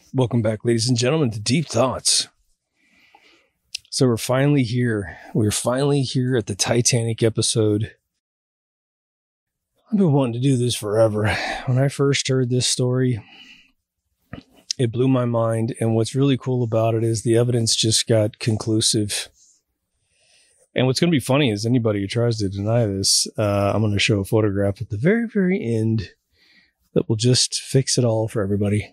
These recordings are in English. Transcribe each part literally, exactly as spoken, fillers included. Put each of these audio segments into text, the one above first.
Welcome back, ladies and gentlemen, to Deep Thoughts. So we're finally here. We're finally here at the Titanic episode. I've been wanting to do this forever. When I first heard this story, it blew my mind. And what's really cool about it is the evidence just got conclusive. And what's going to be funny is anybody who tries to deny this, uh, I'm going to show a photograph at the very, very end that will just fix it all for everybody.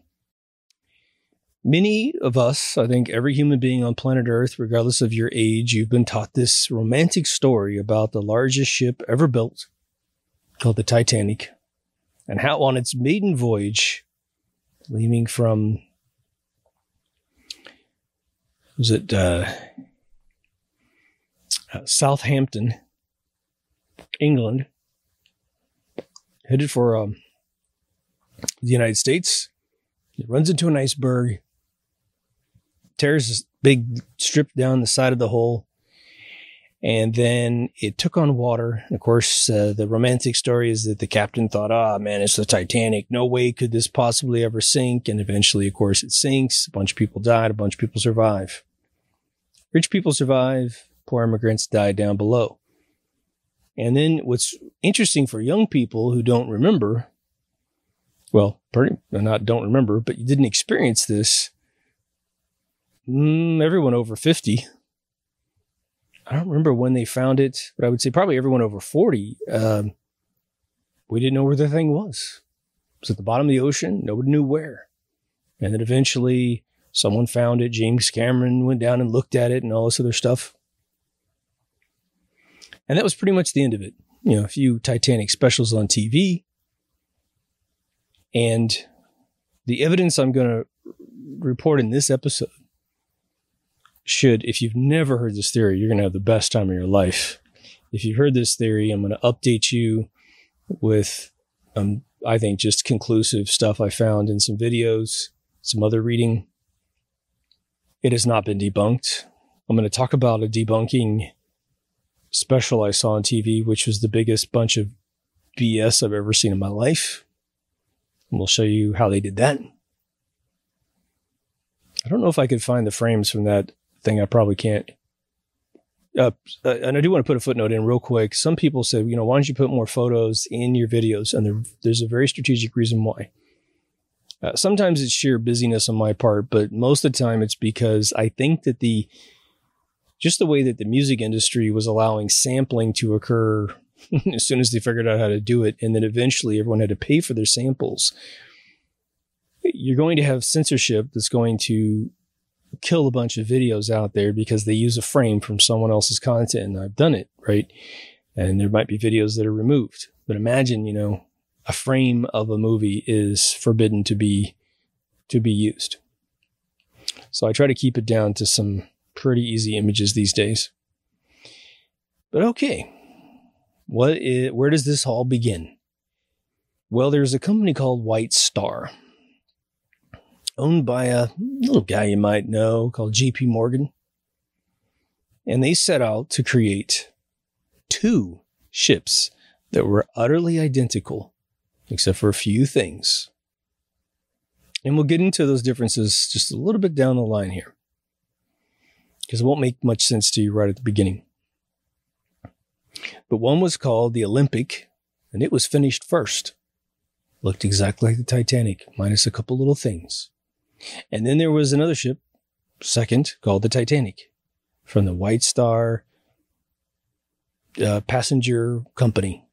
Many of us, I think every human being on planet Earth, regardless of your age, you've been taught this romantic story about the largest ship ever built, called the Titanic, and how on its maiden voyage, leaving from, was it uh, uh, Southampton, England, headed for um, the United States. It runs into an iceberg, tears this big strip down the side of the hull, and then it took on water. And of course, uh, the romantic story is that the captain thought, ah, man, it's the Titanic. No way could this possibly ever sink. And eventually, of course, it sinks. A bunch of people died. A bunch of people survive. Rich people survive. Poor immigrants died down below. And then what's interesting for young people who don't remember, well, pretty, not don't remember, but you didn't experience this, Mm, everyone over fifty. I don't remember when they found it, but I would say probably everyone over forty. Um, we didn't know where the thing was. It was at the bottom of the ocean. Nobody knew where. And then eventually someone found it. James Cameron went down and looked at it and all this other stuff. And that was pretty much the end of it. You know, a few Titanic specials on T V. And the evidence I'm going to report in this episode should, if you've never heard this theory, you're going to have the best time of your life. If you've heard this theory, I'm going to update you with, um, I think, just conclusive stuff I found in some videos, some other reading. It has not been debunked. I'm going to talk about a debunking special I saw on T V, which was the biggest bunch of B S I've ever seen in my life. And we'll show you how they did that. I don't know if I could find the frames from that thing. I probably can't. Uh, and I do want to put a footnote in real quick. Some people say, you know, why don't you put more photos in your videos? And there, there's a very strategic reason why. Uh, sometimes it's sheer busyness on my part, but most of the time it's because I think that the, just the way that the music industry was allowing sampling to occur as soon as they figured out how to do it, and then eventually everyone had to pay for their samples, you're going to have censorship that's going to kill a bunch of videos out there because they use a frame from someone else's content. And I've done it, right? And there might be videos that are removed. But imagine, you know, a frame of a movie is forbidden to be, to be used. So I try to keep it down to some pretty easy images these days. But okay, what is, where does this all begin? Well, there's a company called White Star, owned by a little guy you might know called J P Morgan. And they set out to create two ships that were utterly identical, except for a few things. And we'll get into those differences just a little bit down the line here, because it won't make much sense to you right at the beginning. But one was called the Olympic, and it was finished first. Looked exactly like the Titanic, minus a couple little things. And then there was another ship, second, called the Titanic, from the White Star uh, Passenger Company.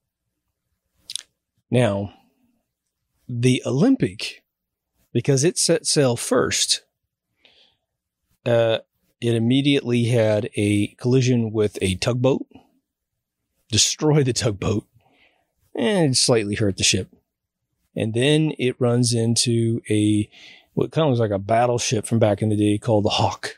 Now, the Olympic, because it set sail first, uh, it immediately had a collision with a tugboat, destroyed the tugboat, and slightly hurt the ship. And then it runs into a, what kind of looks like a battleship from back in the day called the Hawk.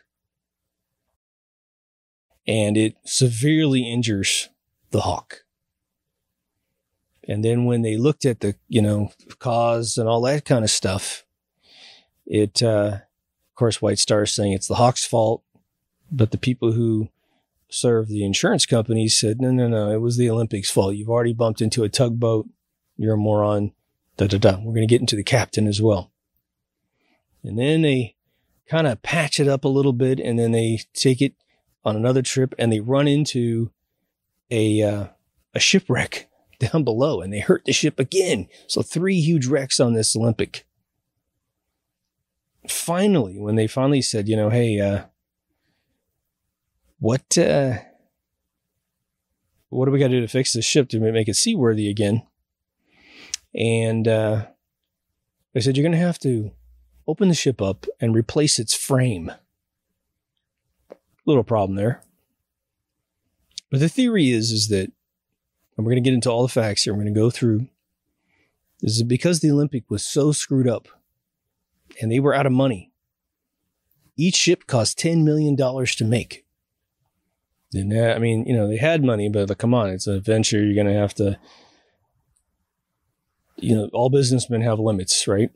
And it severely injures the Hawk. And then when they looked at the, you know, cause and all that kind of stuff, it, uh, of course, White Star is saying it's the Hawk's fault. But the people who serve the insurance companies said, no, no, no, it was the Olympics' fault. You've already bumped into a tugboat. You're a moron. Da, da, da. We're going to get into the captain as well. And then they kind of patch it up a little bit, and then they take it on another trip, and they run into a uh, a shipwreck down below, and they hurt the ship again. So three huge wrecks on this Olympic. Finally, when they finally said, you know, hey, uh, what uh, what do we got to do to fix this ship to make it seaworthy again? And uh, they said, you're going to have to open the ship up and replace its frame. Little problem there. But the theory is, is that, and we're going to get into all the facts here, we're going to go through, is that because the Olympic was so screwed up and they were out of money, each ship cost ten million dollars to make. And I mean, you know, they had money, but like, come on, it's an adventure. You're going to have to, you know, all businessmen have limits, right?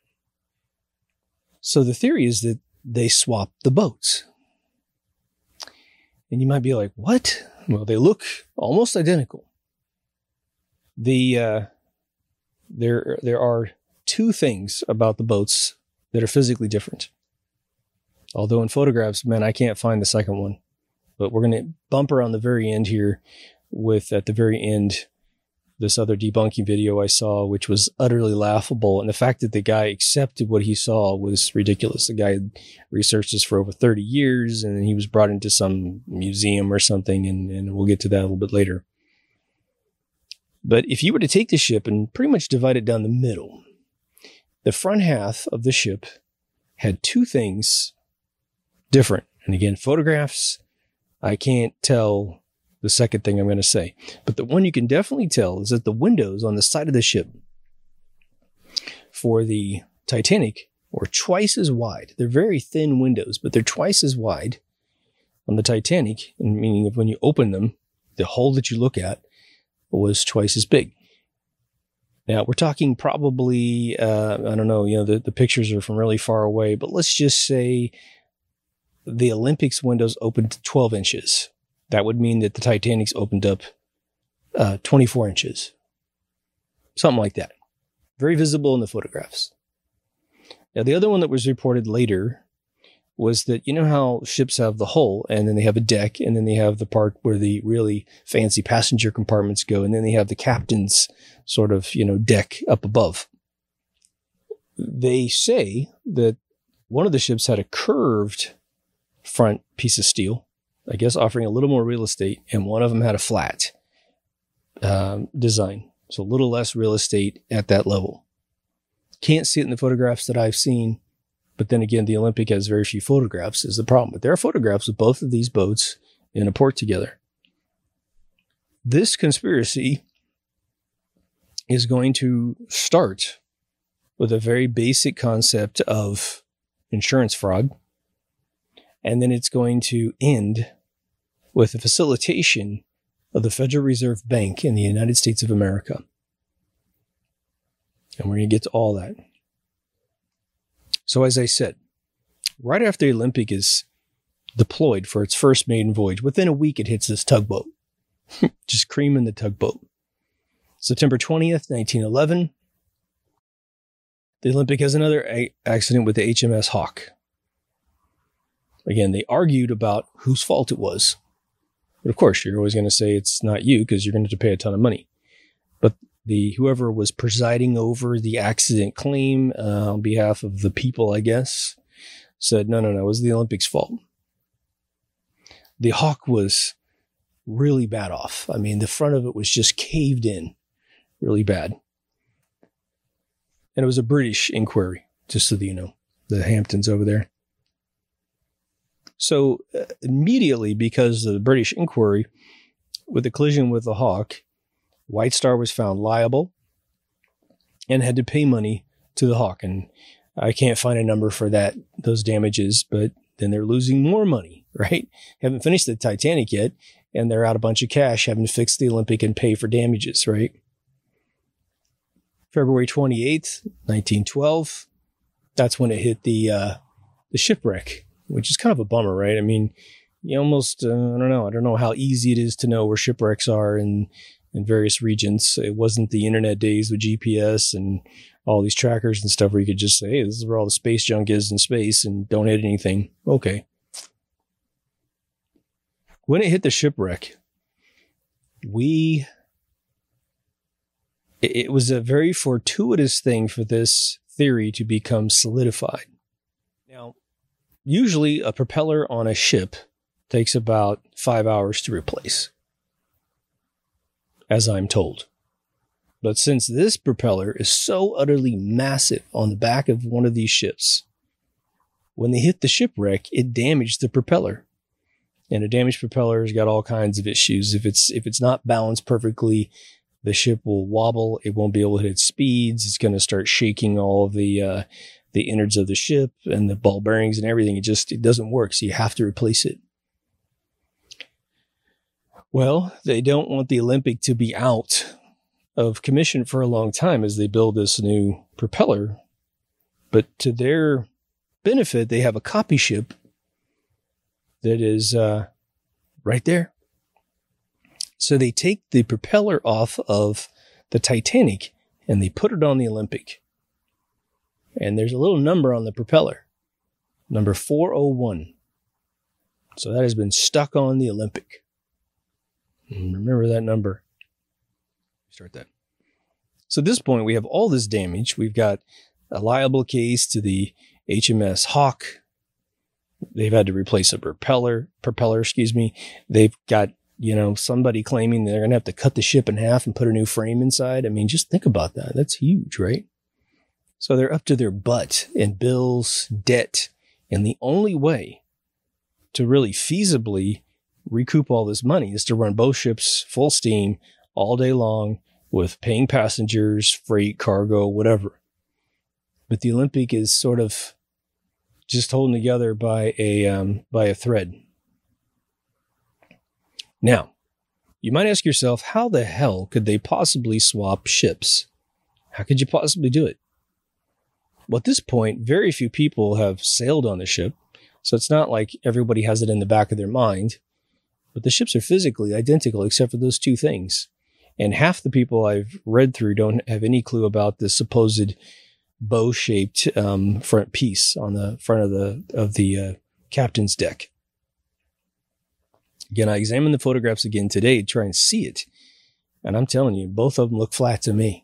So the theory is that they swapped the boats. And you might be like, what? Well, they look almost identical. The uh, there there are two things about the boats that are physically different. Although in photographs, man, I can't find the second one. But we're going to bumper on the very end here with, at the very end, this other debunking video I saw, which was utterly laughable. And the fact that the guy accepted what he saw was ridiculous. The guy had researched this for over thirty years, and he was brought into some museum or something, and, and we'll get to that a little bit later. But if you were to take the ship and pretty much divide it down the middle, the front half of the ship had two things different. And again, photographs, I can't tell the second thing I'm going to say. But the one you can definitely tell is that the windows on the side of the ship for the Titanic were twice as wide. They're very thin windows, but they're twice as wide on the Titanic, meaning that when you open them, the hole that you look at was twice as big. Now, we're talking probably, uh, I don't know, you know, the, the pictures are from really far away, but let's just say the Olympics windows opened to twelve inches. That would mean that the Titanic's opened up uh, twenty-four inches. Something like that. Very visible in the photographs. Now, the other one that was reported later was that, you know how ships have the hull, and then they have a deck, and then they have the part where the really fancy passenger compartments go, and then they have the captain's sort of, you know, deck up above. They say that one of the ships had a curved front piece of steel, I guess offering a little more real estate, and one of them had a flat um, design. So a little less real estate at that level. Can't see it in the photographs that I've seen, but then again, the Olympic has very few photographs is the problem. But there are photographs of both of these boats in a port together. This conspiracy is going to start with a very basic concept of insurance fraud. And then it's going to end with the facilitation of the Federal Reserve Bank in the United States of America. And we're going to get to all that. So as I said, right after the Olympic is deployed for its first maiden voyage, within a week it hits this tugboat. Just creaming the tugboat. September twentieth, nineteen eleven, the Olympic has another a- accident with the H M S Hawk. Again, they argued about whose fault it was. But of course, you're always going to say it's not you because you're going to have to pay a ton of money. But the whoever was presiding over the accident claim uh, on behalf of the people, I guess, said, no, no, no, it was the Olympics' fault. The Hawk was really bad off. I mean, the front of it was just caved in really bad. And it was a British inquiry, just so that you know, the Hamptons over there. So uh, immediately, because of the British inquiry, with the collision with the Hawk, White Star was found liable and had to pay money to the Hawk. And I can't find a number for that, those damages, but then they're losing more money, right? Haven't finished the Titanic yet, and they're out a bunch of cash having to fix the Olympic and pay for damages, right? February twenty-eighth, nineteen twelve, that's when it hit the uh, the shipwreck, which is kind of a bummer, right? I mean, you almost, uh, I don't know. I don't know how easy it is to know where shipwrecks are in, in various regions. It wasn't the internet days with G P S and all these trackers and stuff where you could just say, hey, this is where all the space junk is in space and don't hit anything. Okay. When it hit the shipwreck, we, it, it was a very fortuitous thing for this theory to become solidified. Now, usually a propeller on a ship takes about five hours to replace, as I'm told. But since this propeller is so utterly massive on the back of one of these ships, when they hit the shipwreck, it damaged the propeller. And a damaged propeller has got all kinds of issues. If it's if it's not balanced perfectly, the ship will wobble. It won't be able to hit speeds. It's going to start shaking all of the uh, the innards of the ship and the ball bearings and everything. It just it doesn't work. So you have to replace it. Well, they don't want the Olympic to be out of commission for a long time as they build this new propeller. But to their benefit, they have a copy ship that is uh, right there. So they take the propeller off of the Titanic and they put it on the Olympic. And there's a little number on the propeller, number four oh one. So that has been stuck on the Olympic. Remember that number. Start that. So at this point, we have all this damage. We've got a liable case to the H M S Hawk. They've had to replace a propeller, propeller, excuse me. They've got, you know, somebody claiming they're going to have to cut the ship in half and put a new frame inside. I mean, just think about that. That's huge, right? So they're up to their butt in bills, debt, and the only way to really feasibly recoup all this money is to run both ships full steam all day long with paying passengers, freight, cargo, whatever. But the Olympic is sort of just holding together by a um, by a thread. Now, you might ask yourself, how the hell could they possibly swap ships? How could you possibly do it? Well, at this point, very few people have sailed on the ship, so it's not like everybody has it in the back of their mind. But the ships are physically identical except for those two things. And half the people I've read through don't have any clue about the supposed bow-shaped um, front piece on the front of the of the uh, captain's deck. Again, I examined the photographs again today to try and see it. And I'm telling you, both of them look flat to me.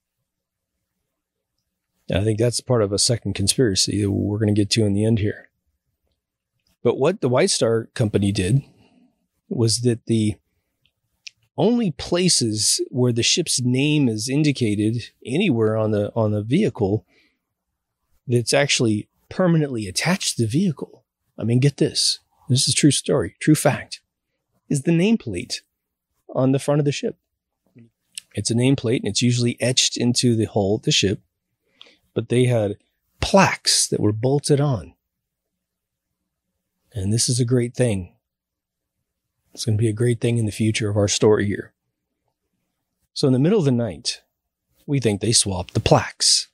And I think that's part of a second conspiracy that we're going to get to in the end here. But what the White Star Company did was that the only places where the ship's name is indicated anywhere on the on the vehicle that's actually permanently attached to the vehicle. I mean, get this. This is a true story, true fact, is the nameplate on the front of the ship. It's a nameplate, and it's usually etched into the hull of the ship, but they had plaques that were bolted on. And this is a great thing. It's going to be a great thing in the future of our story here. So in the middle of the night, we think they swapped the plaques.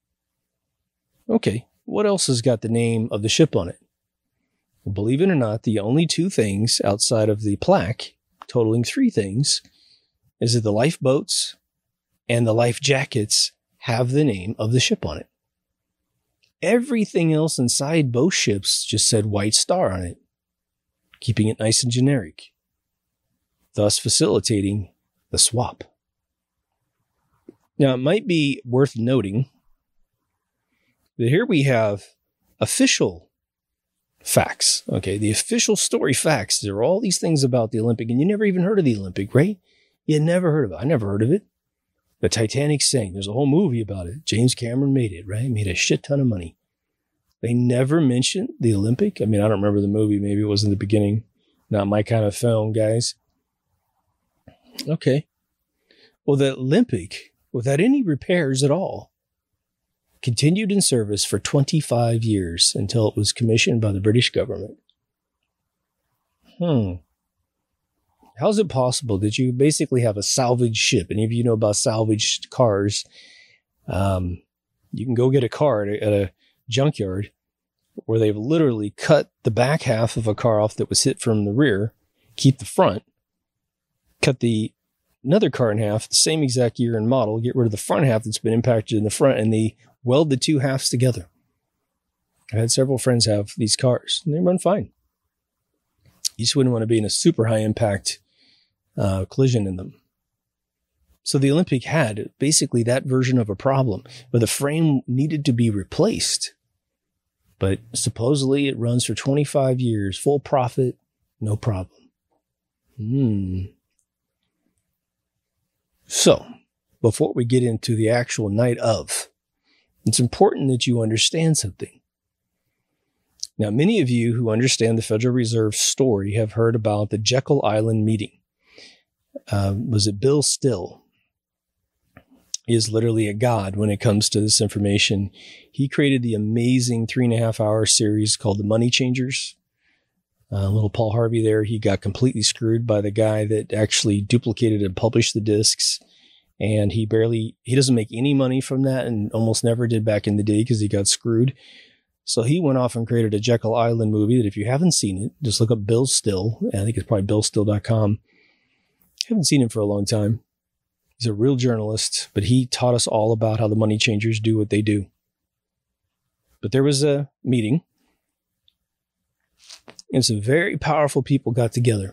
Okay, what else has got the name of the ship on it? Well, believe it or not, the only two things outside of the plaque, totaling three things, is that the lifeboats and the life jackets have the name of the ship on it. Everything else inside both ships just said White Star on it, keeping it nice and generic, thus facilitating the swap. Now, it might be worth noting that here we have official facts. Okay, the official story facts. There are all these things about the Olympic, and you never even heard of the Olympic, right? You had never heard of it. I never heard of it. The Titanic sank. There's a whole movie about it. James Cameron made it, right? Made a shit ton of money. They never mentioned the Olympic. I mean, I don't remember the movie. Maybe it was in the beginning. Not my kind of film, guys. Okay. Well, the Olympic, without any repairs at all, continued in service for twenty-five years until it was commissioned by the British government. Hmm. How is it possible that you basically have a salvage ship? Any of you know about salvaged cars? Um, you can go get a car at a, at a junkyard where they've literally cut the back half of a car off that was hit from the rear, keep the front, cut the another car in half, the same exact year and model, get rid of the front half that's been impacted in the front, and they weld the two halves together. I had several friends have these cars, and they run fine. You just wouldn't want to be in a super high impact uh, collision in them. So the Olympic had basically that version of a problem, where the frame needed to be replaced. But supposedly it runs for twenty-five years, full profit, no problem. Hmm. So, before we get into the actual night of, it's important that you understand something. Now, many of you who understand the Federal Reserve story have heard about the Jekyll Island meeting. Uh, was it Bill Still? He is literally a god when it comes to this information. He created the amazing three and a half hour series called The Money Changers. Uh, little Paul Harvey there, he got completely screwed by the guy that actually duplicated and published the discs. And he barely, he doesn't make any money from that, and almost never did back in the day because he got screwed. So he went off and created a Jekyll Island movie that if you haven't seen it, just look up Bill Still. I think it's probably bill still dot com. I haven't seen him for a long time. He's a real journalist, but he taught us all about how the money changers do what they do. But there was a meeting, and some very powerful people got together.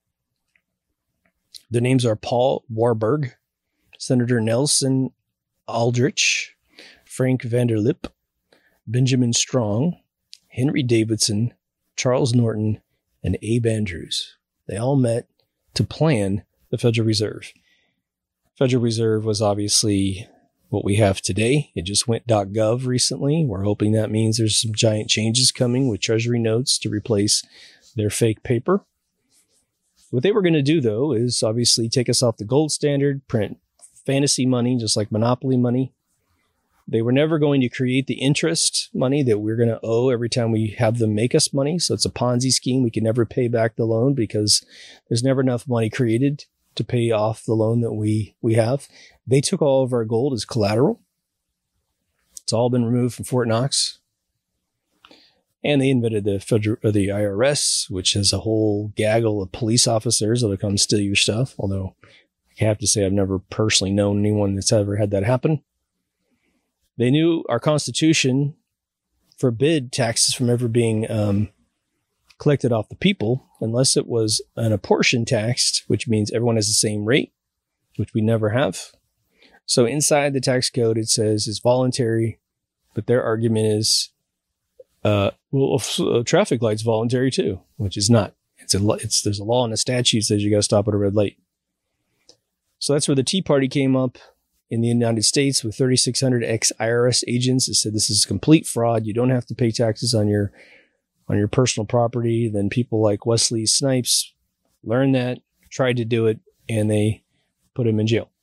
Their names are Paul Warburg, Senator Nelson Aldrich, Frank Vanderlip, Benjamin Strong, Henry Davidson, Charles Norton, and Abe Andrews. They all met to plan the Federal Reserve. Federal Reserve was obviously what we have today. It just went .gov recently. We're hoping that means there's some giant changes coming with Treasury notes to replace their fake paper. What they were going to do, though, is obviously take us off the gold standard, print fantasy money, just like monopoly money. They were never going to create the interest money that we're going to owe every time we have them make us money. So it's a Ponzi scheme. We can never pay back the loan because there's never enough money created to pay off the loan that we, we have. They took all of our gold as collateral. It's all been removed from Fort Knox. And they invented the federal, or the I R S, which has a whole gaggle of police officers that'll come steal your stuff. Although I have to say I've never personally known anyone that's ever had that happen. They knew our Constitution forbid taxes from ever being um, collected off the people unless it was an apportioned tax, which means everyone has the same rate, which we never have. So inside the tax code, it says it's voluntary, but their argument is, uh, well, a traffic light's voluntary too, which is not. It's a, it's, there's a law and a statute that says you got to stop at a red light. So that's where the Tea Party came up in the United States with thirty-six hundred ex-I R S agents that said this is complete fraud. You don't have to pay taxes on your on your personal property. Then people like Wesley Snipes learned that, tried to do it, and they put him in jail.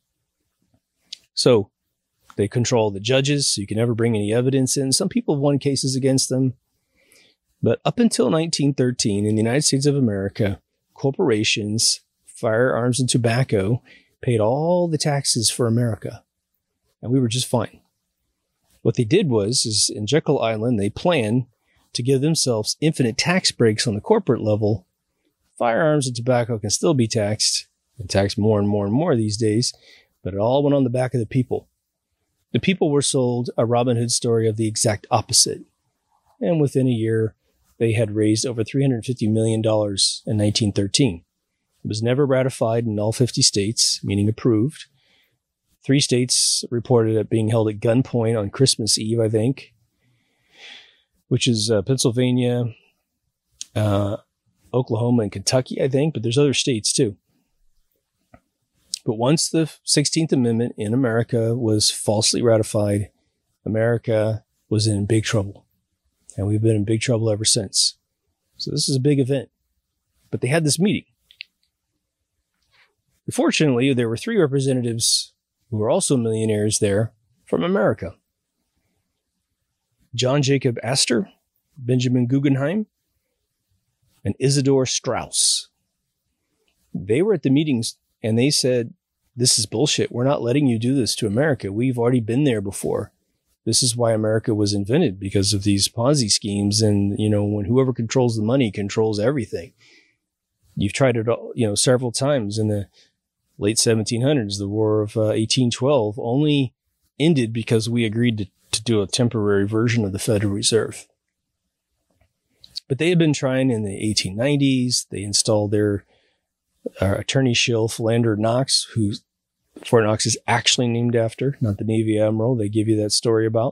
So they control the judges, so you can never bring any evidence in. Some people have won cases against them. But up until nineteen thirteen, in the United States of America, corporations, firearms, and tobacco paid all the taxes for America. And we were just fine. What they did was, is in Jekyll Island, they planned to give themselves infinite tax breaks on the corporate level. Firearms and tobacco can still be taxed, and taxed more and more and more these days, but it all went on the back of the people. The people were sold a Robin Hood story of the exact opposite. And within a year, they had raised over three hundred fifty million dollars in nineteen thirteen. It was never ratified in all fifty states, meaning approved. Three states reported it being held at gunpoint on Christmas Eve, I think, which is uh, Pennsylvania, uh, Oklahoma, and Kentucky, I think, but there's other states too. But once the sixteenth Amendment in America was falsely ratified, America was in big trouble. And we've been in big trouble ever since. So this is a big event. But they had this meeting. Fortunately, there were three representatives who were also millionaires there from America. John Jacob Astor, Benjamin Guggenheim, and Isidor Straus. They were at the meetings and they said, this is bullshit. We're not letting you do this to America. We've already been there before. This is why America was invented, because of these Ponzi schemes. And, you know, when whoever controls the money controls everything. You've tried it, you know, several times in the late seventeen hundreds, the War of uh, eighteen twelve, only ended because we agreed to, to do a temporary version of the Federal Reserve. But they had been trying in the eighteen nineties. They installed their uh, attorney shill, Philander Knox, who Fort Knox is actually named after, not the Navy Admiral they give you that story about.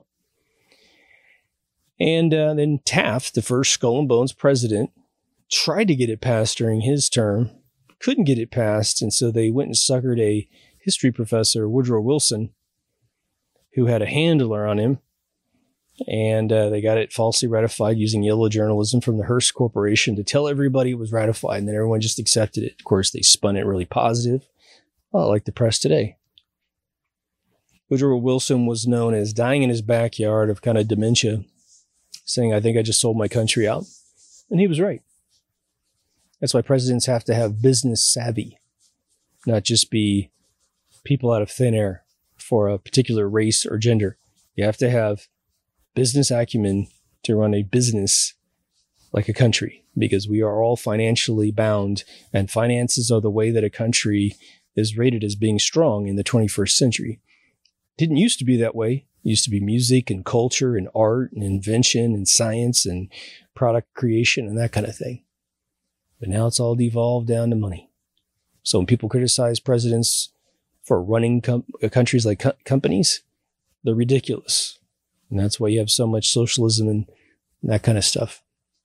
And uh, then Taft, the first Skull and Bones president, tried to get it passed during his term, couldn't get it passed, and so they went and suckered a history professor, Woodrow Wilson, who had a handler on him, and uh, they got it falsely ratified using yellow journalism from the Hearst Corporation to tell everybody it was ratified, and then everyone just accepted it. Of course, they spun it really positive, well, like the press today. Woodrow Wilson was known as dying in his backyard of kind of dementia, saying, I think I just sold my country out. And he was right. That's why presidents have to have business savvy, not just be people out of thin air for a particular race or gender. You have to have business acumen to run a business like a country, because we are all financially bound, and finances are the way that a country is rated as being strong in the twenty-first century. Didn't used to be that way. It used to be music and culture and art and invention and science and product creation and that kind of thing. But now it's all devolved down to money. So when people criticize presidents for running com- countries like co- companies, they're ridiculous. And that's why you have so much socialism and that kind of stuff.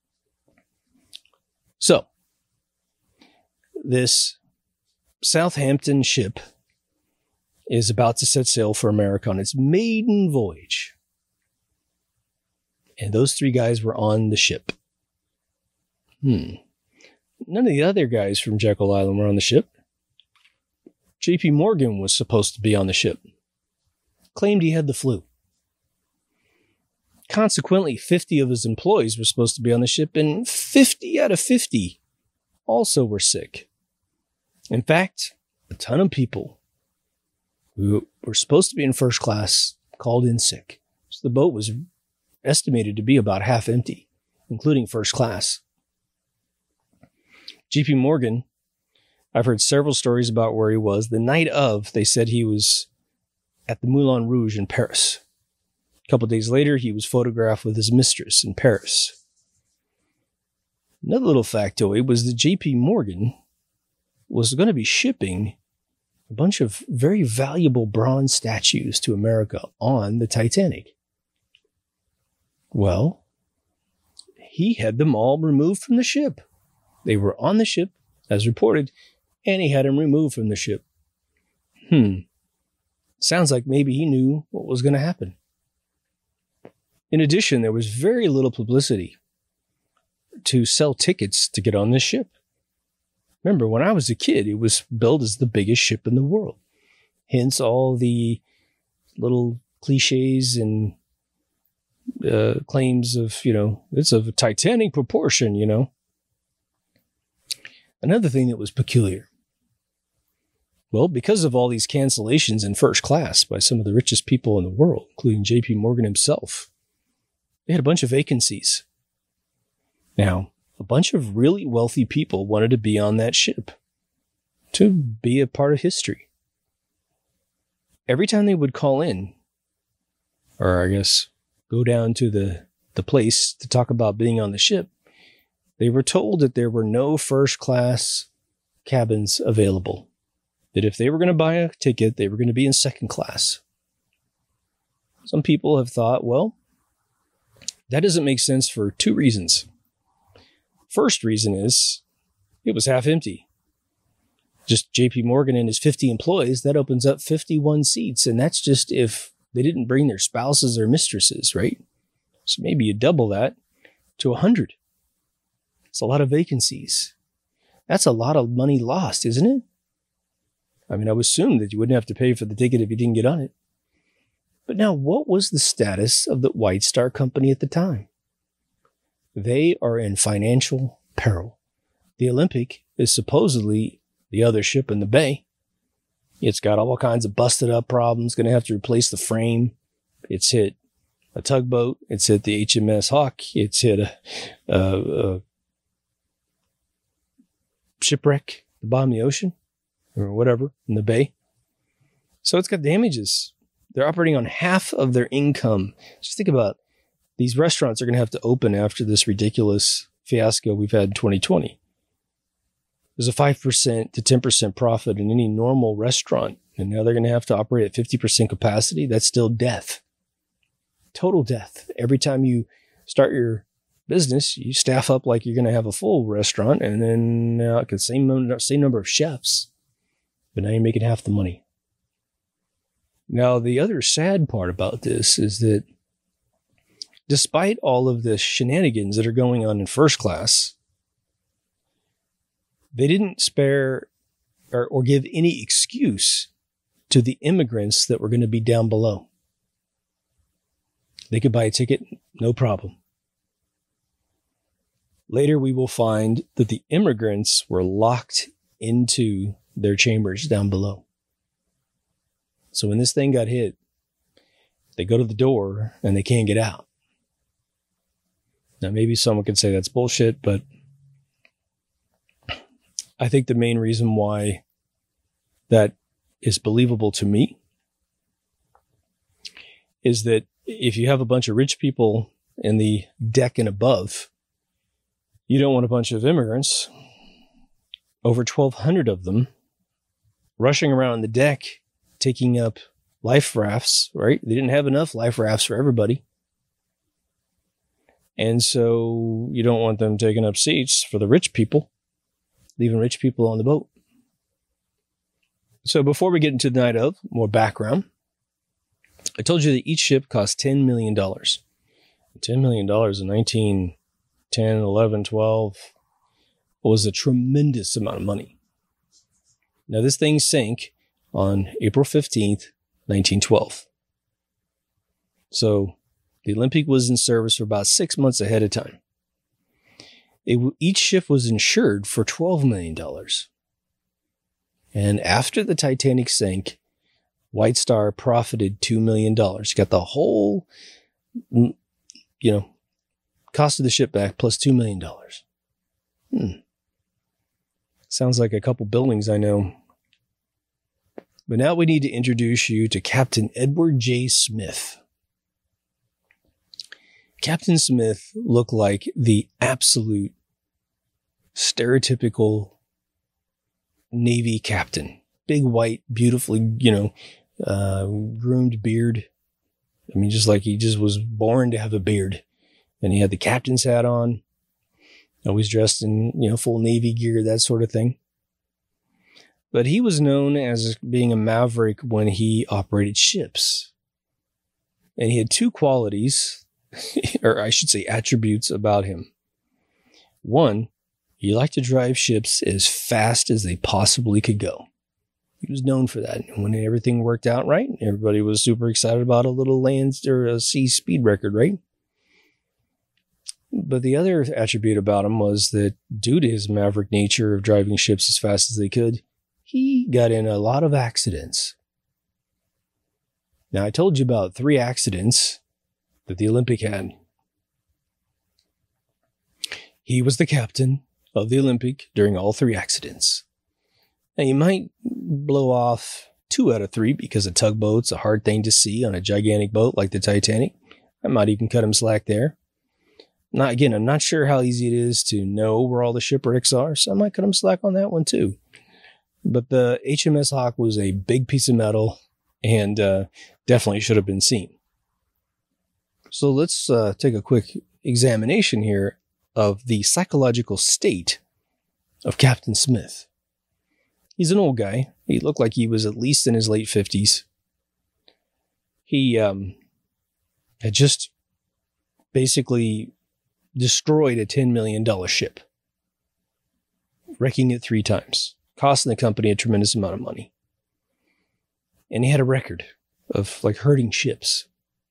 So this Southampton ship is about to set sail for America on its maiden voyage. And those three guys were on the ship. Hmm. None of the other guys from Jekyll Island were on the ship. J P Morgan was supposed to be on the ship. Claimed he had the flu. Consequently, fifty of his employees were supposed to be on the ship, and fifty out of fifty also were sick. In fact, a ton of people who were supposed to be in first class called in sick. So the boat was estimated to be about half empty, including first class. J P Morgan, I've heard several stories about where he was. The night of, they said he was at the Moulin Rouge in Paris. A couple of days later, he was photographed with his mistress in Paris. Another little factoid was that J P Morgan was going to be shipping a bunch of very valuable bronze statues to America on the Titanic. Well, he had them all removed from the ship. They were on the ship, as reported, and he had them removed from the ship. Hmm. Sounds like maybe he knew what was going to happen. In addition, there was very little publicity to sell tickets to get on this ship. Remember, when I was a kid, it was billed as the biggest ship in the world. Hence all the little cliches and uh, claims of, you know, it's of a Titanic proportion, you know. Another thing that was peculiar. Well, because of all these cancellations in first class by some of the richest people in the world, including J P Morgan himself, they had a bunch of vacancies. Now, a bunch of really wealthy people wanted to be on that ship to be a part of history. Every time they would call in, or I guess go down to the, the place to talk about being on the ship, they were told that there were no first class cabins available. That if they were going to buy a ticket, they were going to be in second class. Some people have thought, well, that doesn't make sense for two reasons. First reason is it was half empty. Just J P Morgan and his fifty employees, that opens up fifty-one seats. And that's just if they didn't bring their spouses or mistresses, right? So maybe you double that to one hundred. It's a lot of vacancies. That's a lot of money lost, isn't it? I mean, I would assume that you wouldn't have to pay for the ticket if you didn't get on it. But now, what was the status of the White Star Company at the time? They are in financial peril. The Olympic is supposedly the other ship in the bay. It's got all kinds of busted up problems, going to have to replace the frame. It's hit a tugboat. It's hit the H M S Hawk. It's hit a, a, a shipwreck at the bottom of the ocean. or whatever in the bay. So it's got damages. They're operating on half of their income. Just think about these restaurants are going to have to open after this ridiculous fiasco we've had in twenty twenty. There's a five percent to ten percent profit in any normal restaurant. And now they're going to have to operate at fifty percent capacity. That's still death. Total death. Every time you start your business, you staff up like you're going to have a full restaurant, and then uh, the same, same number of chefs, but now you're making half the money. Now, the other sad part about this is that despite all of the shenanigans that are going on in first class, they didn't spare or, or give any excuse to the immigrants that were going to be down below. They could buy a ticket, no problem. Later, we will find that the immigrants were locked into their chambers down below. So when this thing got hit, they go to the door and they can't get out. Now, maybe someone could say that's bullshit, but I think the main reason why that is believable to me is that if you have a bunch of rich people in the deck and above, you don't want a bunch of immigrants, over twelve hundred of them, rushing around the deck, taking up life rafts, right? They didn't have enough life rafts for everybody. And so you don't want them taking up seats for the rich people, leaving rich people on the boat. So before we get into the night of, more background, I told you that each ship cost ten million dollars. ten million dollars in nineteen ten, eleven, twelve was a tremendous amount of money. Now, this thing sank on April fifteenth, nineteen twelve. So the Olympic was in service for about six months ahead of time. It, each ship was insured for twelve million dollars. And after the Titanic sank, White Star profited two million dollars. Got the whole, you know, cost of the ship back plus two million dollars. Hmm. Sounds like a couple buildings I know. But now we need to introduce you to Captain Edward J. Smith. Captain Smith looked like the absolute stereotypical Navy captain. Big, white, beautifully, you know, uh, groomed beard. I mean, just like he just was born to have a beard. And he had the captain's hat on, always dressed in, you know, full Navy gear, that sort of thing. But he was known as being a maverick when he operated ships. And he had two qualities, or I should say attributes about him. One, he liked to drive ships as fast as they possibly could go. He was known for that. And when everything worked out right, everybody was super excited about a little land or a sea speed record, right? But the other attribute about him was that due to his maverick nature of driving ships as fast as they could, he got in a lot of accidents. Now, I told you about three accidents that the Olympic had. He was the captain of the Olympic during all three accidents. Now, you might blow off two out of three because a tugboat's a hard thing to see on a gigantic boat like the Titanic. I might even cut him slack there. Now, again, I'm not sure how easy it is to know where all the shipwrecks are, so I might cut him slack on that one too. But the H M S Hawk was a big piece of metal and uh, definitely should have been seen. So let's uh, take a quick examination here of the psychological state of Captain Smith. He's an old guy. He looked like he was at least in his late fifties. He um, had just basically destroyed a ten million dollars ship, wrecking it three times, costing the company a tremendous amount of money. And he had a record of like hurting ships.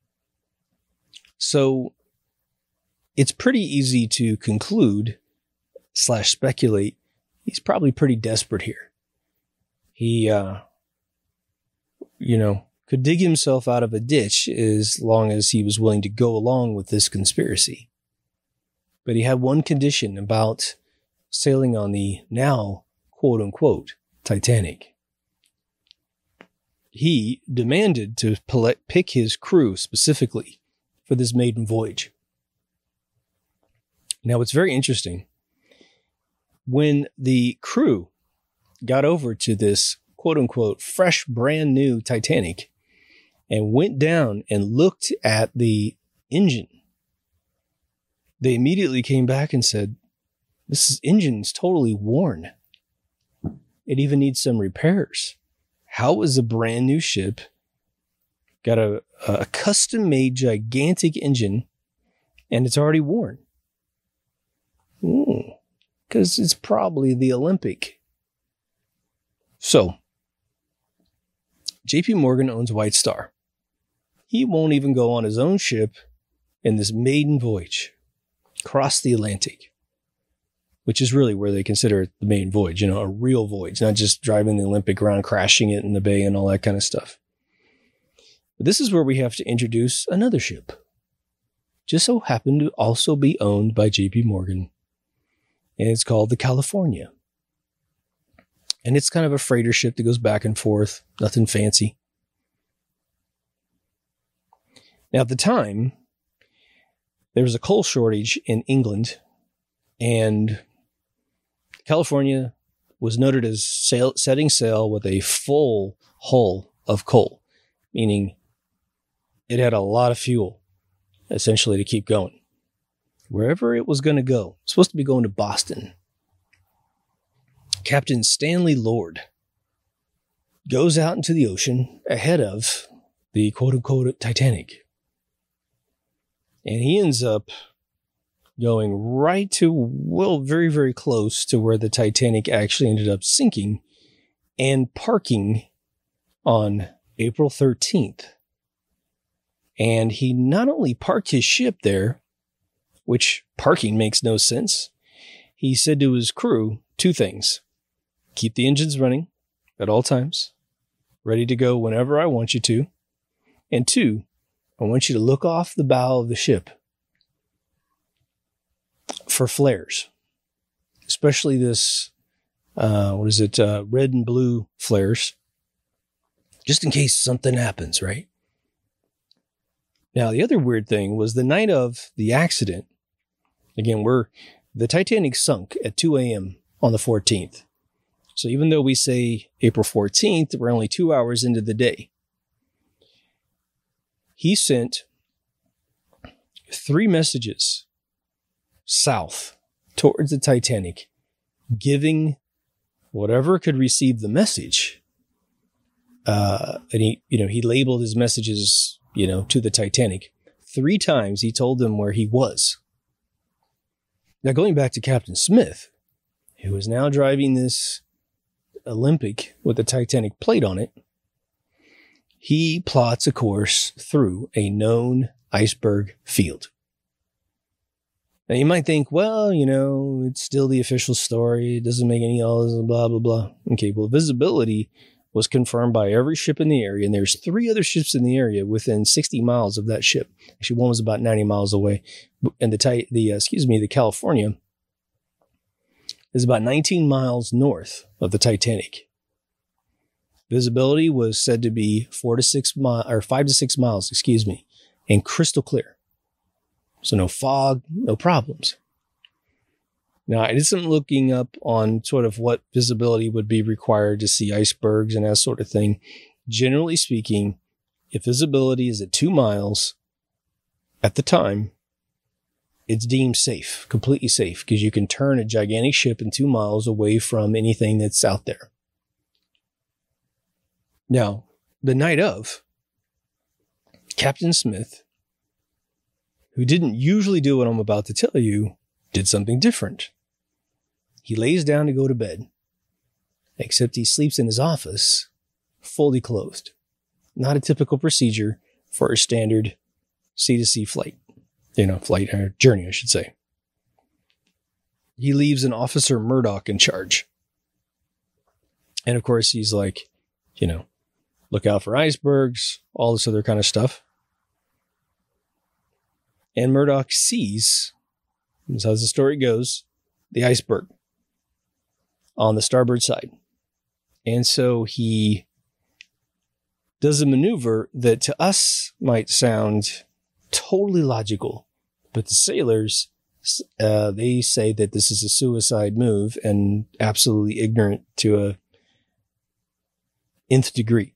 So it's pretty easy to conclude slash speculate he's probably pretty desperate here. He, uh, you know, could dig himself out of a ditch as long as he was willing to go along with this conspiracy. But he had one condition about sailing on the now, quote unquote, Titanic. he demanded to pick his crew specifically for this maiden voyage. Now, it's very interesting. When the crew got over to this quote unquote fresh, brand new Titanic and went down and looked at the engine, they immediately came back and said, this engine's totally worn. It even needs some repairs. How is a brand new ship got a, a custom made gigantic engine and it's already worn? Because it's probably the Olympic. So, J P Morgan owns White Star. He won't even go on his own ship in this maiden voyage across the Atlantic, which is really where they consider it the maiden voyage, you know, a real voyage, not just driving the Olympic around, crashing it in the bay and all that kind of stuff. But this is where we have to introduce another ship. Just so happened to also be owned by J P Morgan. And it's called the California. And it's kind of a freighter ship that goes back and forth. Nothing fancy. Now, at the time, there was a coal shortage in England. And California was noted as sail, setting sail with a full hull of coal. Meaning it had a lot of fuel, essentially, to keep going. Wherever it was going to go, it was supposed to be going to Boston. Captain Stanley Lord goes out into the ocean ahead of the quote-unquote Titanic. And he ends up going right to, well, very, very close to where the Titanic actually ended up sinking and parking on April thirteenth. And he not only parked his ship there, which parking makes no sense. He said to his crew two things. Keep the engines running at all times, ready to go whenever I want you to. And two, I want you to look off the bow of the ship for flares, especially this, uh, what is it, uh, red and blue flares, just in case something happens, right? Now, the other weird thing was the night of the accident. Again, we're the Titanic sunk at two a.m. on the fourteenth. So even though we say April fourteenth, we're only two hours into the day. He sent three messages south towards the Titanic, giving whatever could receive the message. Uh, and he, you know, he labeled his messages, you know, to the Titanic. Three times he told them where he was. Now, going back to Captain Smith, who is now driving this Olympic with the Titanic plate on it, he plots a course through a known iceberg field. Now, you might think, well, you know, it's still the official story. It doesn't make any odds, blah, blah, blah. Okay, well, visibility was confirmed by every ship in the area, and there's three other ships in the area within sixty miles of that ship. Actually, one was about ninety miles away, and the the uh, excuse me, the California is about nineteen miles north of the Titanic. Visibility was said to be four to six miles, or five to six miles, excuse me, and crystal clear. So no fog, no problems. Now, I did some looking up on sort of what visibility would be required to see icebergs and that sort of thing. Generally speaking, if visibility is at two miles at the time, it's deemed safe, completely safe, because you can turn a gigantic ship in two miles away from anything that's out there. Now, the night of, Captain Smith, who didn't usually do what I'm about to tell you, did something different. He lays down to go to bed, except he sleeps in his office, fully clothed. Not a typical procedure for a standard sea to sea flight. You know, flight or journey, I should say. He leaves an Officer Murdoch in charge. And of course, he's like, you know, look out for icebergs, all this other kind of stuff. And Murdoch sees, this is how the story goes, the iceberg on the starboard side. And so he does a maneuver that to us might sound totally logical, but the sailors, uh, they say that this is a suicide move and absolutely ignorant to a nth degree.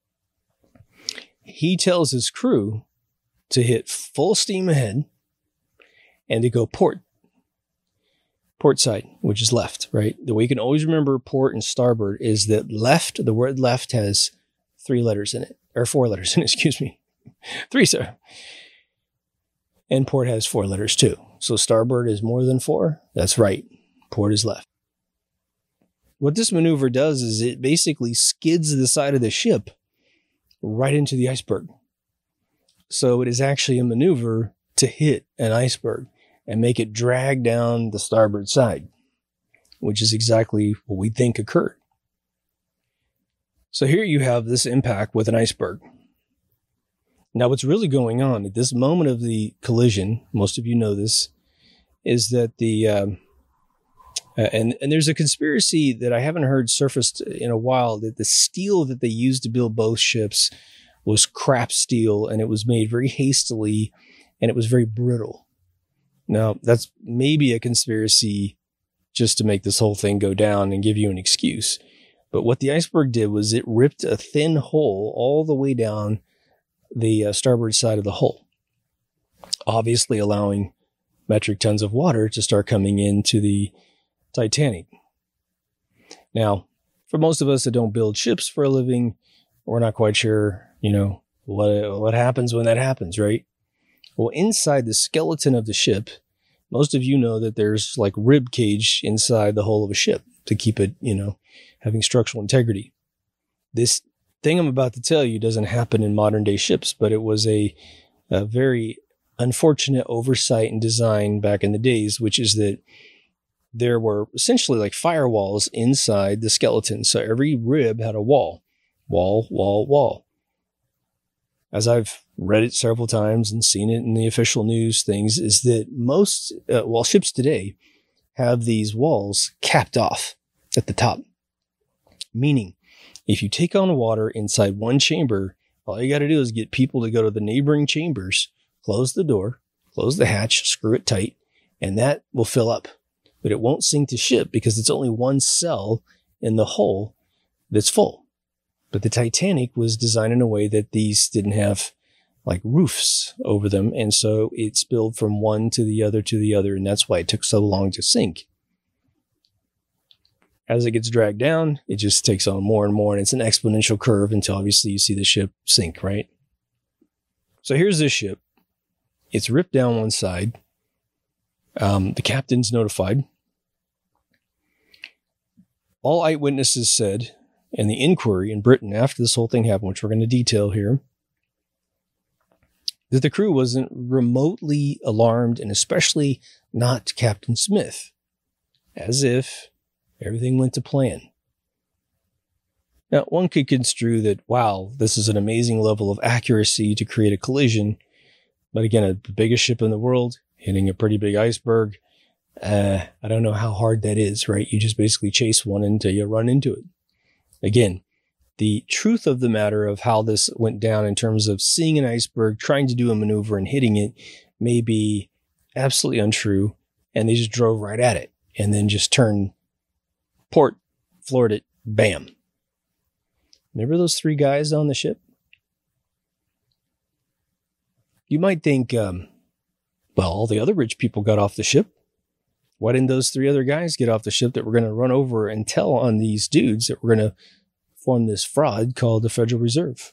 He tells his crew to hit full steam ahead and to go port, port side, which is left, right? The way you can always remember port and starboard is that left, the word left has three letters in it, or four letters in it, excuse me. Three, sir. And port has four letters too. So starboard is more than four. That's right. Port is left. What this maneuver does is it basically skids the side of the ship right into the iceberg. So it is actually a maneuver to hit an iceberg and make it drag down the starboard side, which is exactly what we think occurred. So here you have this impact with an iceberg. Now, what's really going on at this moment of the collision, most of you know this, is that the, um, uh, and, and there's a conspiracy that I haven't heard surfaced in a while, that the steel that they used to build both ships was crap steel, and it was made very hastily, and it was very brittle. Now, that's maybe a conspiracy just to make this whole thing go down and give you an excuse. But what the iceberg did was it ripped a thin hole all the way down the uh, starboard side of the hull, obviously allowing metric tons of water to start coming into the Titanic. Now, for most of us that don't build ships for a living, we're not quite sure, you know, what what happens when that happens, right? Well, inside the skeleton of the ship, most of you know that there's like rib cage inside the hull of a ship to keep it, you know, having structural integrity. This thing I'm about to tell you doesn't happen in modern day ships, but it was a, a very unfortunate oversight and design back in the days, which is that there were essentially like firewalls inside the skeleton. So every rib had a wall, wall, wall, wall. As I've read it several times and seen it in the official news things, is that most, uh, well, ships today have these walls capped off at the top. Meaning, if you take on water inside one chamber, all you got to do is get people to go to the neighboring chambers, close the door, close the hatch, screw it tight, and that will fill up. But it won't sink to ship because it's only one cell in the hull that's full. But the Titanic was designed in a way that these didn't have like roofs over them. And so it spilled from one to the other to the other. And that's why it took so long to sink. As it gets dragged down, it just takes on more and more. And it's an exponential curve until obviously you see the ship sink, right? So here's this ship. It's ripped down one side. Um, the captain's notified. All eyewitnesses said, and the inquiry in Britain after this whole thing happened, which we're going to detail here, that the crew wasn't remotely alarmed, and especially not Captain Smith, as if everything went to plan. Now, one could construe that, wow, this is an amazing level of accuracy to create a collision. But again, a, the biggest ship in the world, hitting a pretty big iceberg, uh, I don't know how hard that is, right? You just basically chase one until you run into it. Again, the truth of the matter of how this went down in terms of seeing an iceberg, trying to do a maneuver and hitting it may be absolutely untrue. And they just drove right at it and then just turned port, floored it, bam. Remember those three guys on the ship? You might think, um, well, all the other rich people got off the ship. Why didn't those three other guys get off the ship that were going to run over and tell on these dudes that were going to form this fraud called the Federal Reserve?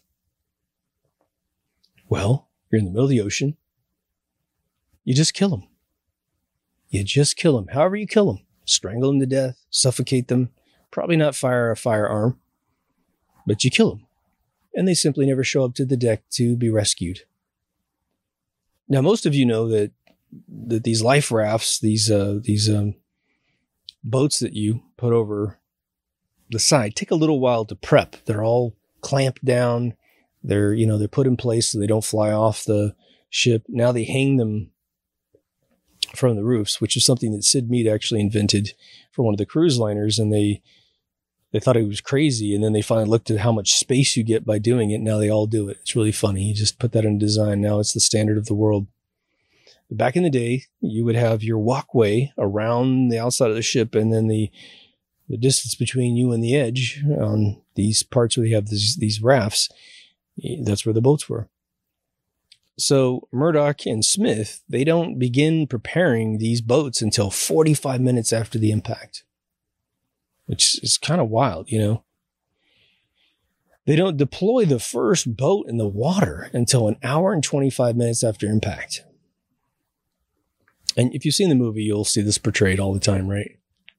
Well, you're in the middle of the ocean. You just kill them. You just kill them. However you kill them. Strangle them to death, suffocate them, probably not fire a firearm, but you kill them. And they simply never show up to the deck to be rescued. Now, most of you know that that these life rafts, these uh, these um, boats that you put over the side, take a little while to prep. They're all clamped down. They're you know they're put in place so they don't fly off the ship. Now they hang them from the roofs, which is something that Sid Mead actually invented for one of the cruise liners, and they they thought he was crazy. And then they finally looked at how much space you get by doing it. Now they all do it. It's really funny. He just put that in design. Now it's the standard of the world. Back in the day, you would have your walkway around the outside of the ship, and then the the distance between you and the edge on these parts where you have these, these rafts, that's where the boats were. So Murdoch and Smith, they don't begin preparing these boats until forty-five minutes after the impact, which is kind of wild, you know. They don't deploy the first boat in the water until an hour and twenty-five minutes after impact. And if you've seen the movie, you'll see this portrayed all the time, right?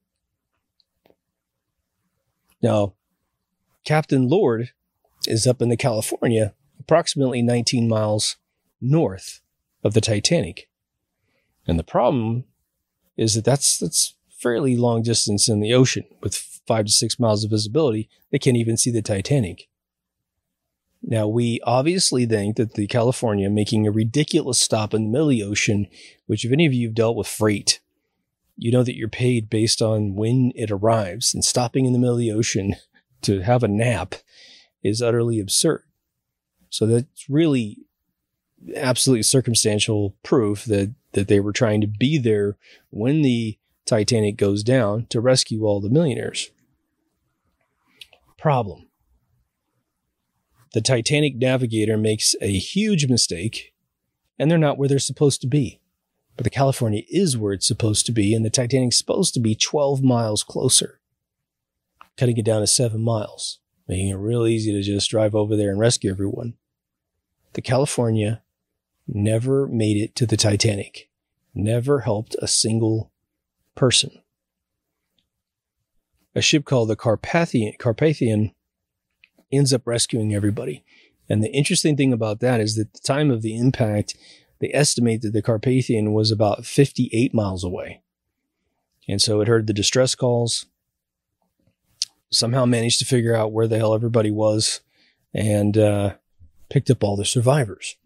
Now, Captain Lord is up in the California, approximately nineteen miles north of the Titanic. And the problem is that that's, that's fairly long distance in the ocean with five to six miles of visibility. They can't even see the Titanic. Now, we obviously think that the California making a ridiculous stop in the middle of the ocean, which if any of you have dealt with freight, you know that you're paid based on when it arrives, and stopping in the middle of the ocean to have a nap is utterly absurd. So that's really absolutely circumstantial proof that, that they were trying to be there when the Titanic goes down to rescue all the millionaires. Problem. The Titanic navigator makes a huge mistake, and they're not where they're supposed to be. But the California is where it's supposed to be, and the Titanic's supposed to be twelve miles closer, cutting it down to seven miles, making it real easy to just drive over there and rescue everyone. The California never made it to the Titanic, never helped a single person. A ship called the Carpathian, Carpathian ends up rescuing everybody. And the interesting thing about that is that at the time of the impact, they estimate that the Carpathian was about fifty-eight miles away. And so it heard the distress calls, somehow managed to figure out where the hell everybody was, and uh, picked up all the survivors.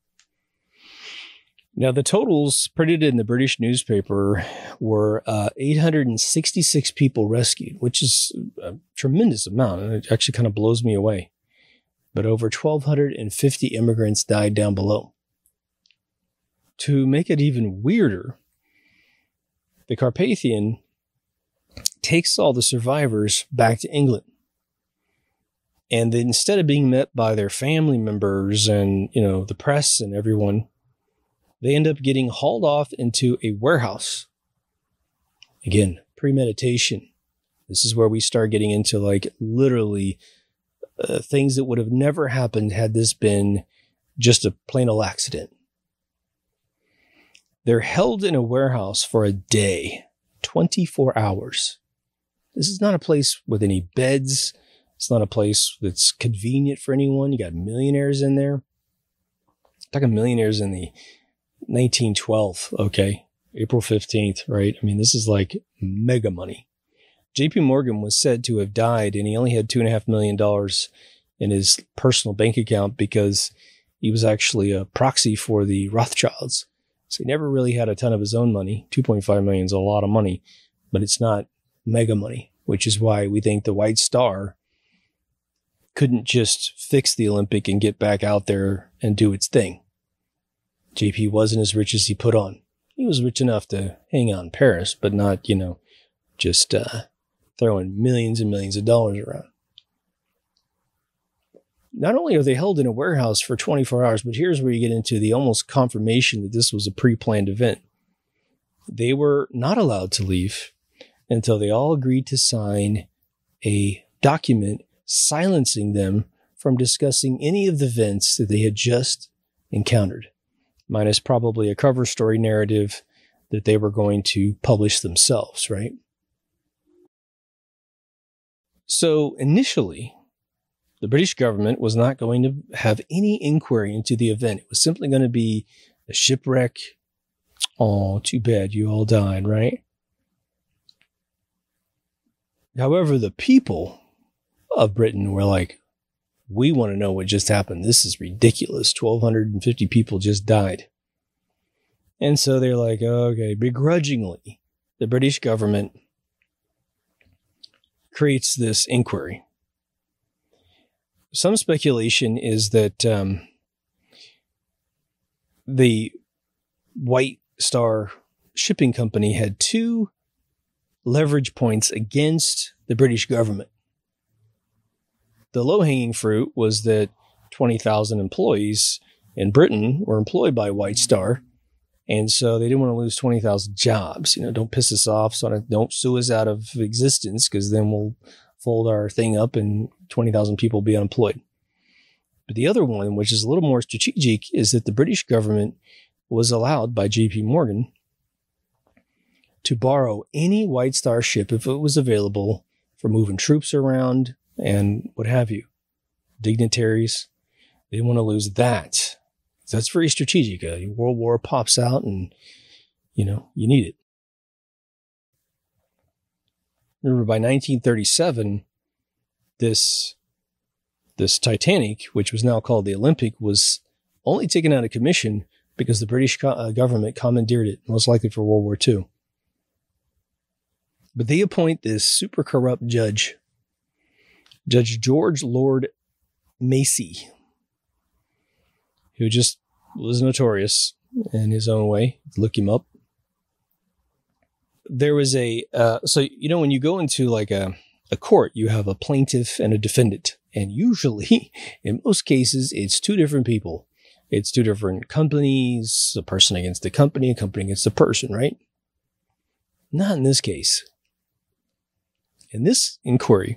Now, the totals printed in the British newspaper were uh, eight hundred sixty-six people rescued, which is a tremendous amount. And it actually kind of blows me away. But over twelve fifty immigrants died down below. To make it even weirder, the Carpathian takes all the survivors back to England. And then instead of being met by their family members and, you know, the press and everyone, they end up getting hauled off into a warehouse. Again, premeditation. This is where we start getting into like literally uh, things that would have never happened had this been just a plain old accident. They're held in a warehouse for a day, twenty-four hours. This is not a place with any beds. It's not a place that's convenient for anyone. You got millionaires in there. I'm talking millionaires in the nineteen twelve, okay? April fifteenth, right? I mean, this is like mega money. J P Morgan was said to have died, and he only had two and a half million dollars in his personal bank account because he was actually a proxy for the Rothschilds. So he never really had a ton of his own money. two point five million is a lot of money, but it's not mega money, which is why we think the White Star couldn't just fix the Olympic and get back out there and do its thing. J P wasn't as rich as he put on. He was rich enough to hang out in Paris, but not, you know, just uh, throwing millions and millions of dollars around. Not only are they held in a warehouse for twenty-four hours, but here's where you get into the almost confirmation that this was a pre-planned event. They were not allowed to leave until they all agreed to sign a document silencing them from discussing any of the events that they had just encountered, minus probably a cover story narrative that they were going to publish themselves, right? So initially, the British government was not going to have any inquiry into the event. It was simply going to be a shipwreck. Oh, too bad you all died, right? However, the people of Britain were like, we want to know what just happened. This is ridiculous. twelve fifty people just died. And so they're like, okay, begrudgingly, the British government creates this inquiry. Some speculation is that um, the White Star Shipping Company had two leverage points against the British government. The low-hanging fruit was that twenty thousand employees in Britain were employed by White Star, and so they didn't want to lose twenty thousand jobs. You know, don't piss us off, so don't sue us out of existence, because then we'll fold our thing up and twenty thousand people will be unemployed. But the other one, which is a little more strategic, is that the British government was allowed by J P Morgan to borrow any White Star ship if it was available for moving troops around and what have you. Dignitaries, they didn't want to lose that. That's very strategic. A world war pops out and, you know, you need it. Remember, by nineteen thirty-seven, this, this Titanic, which was now called the Olympic, was only taken out of commission because the British co- uh, government commandeered it, most likely for World War Two. But they appoint this super corrupt judge, Judge George Lord Macy, who just was notorious in his own way. Look him up. There was a, uh, so, you know, when you go into like a, a court, you have a plaintiff and a defendant. And usually, in most cases, it's two different people. It's two different companies, a person against the company, a company against the person, right? Not in this case. In this inquiry,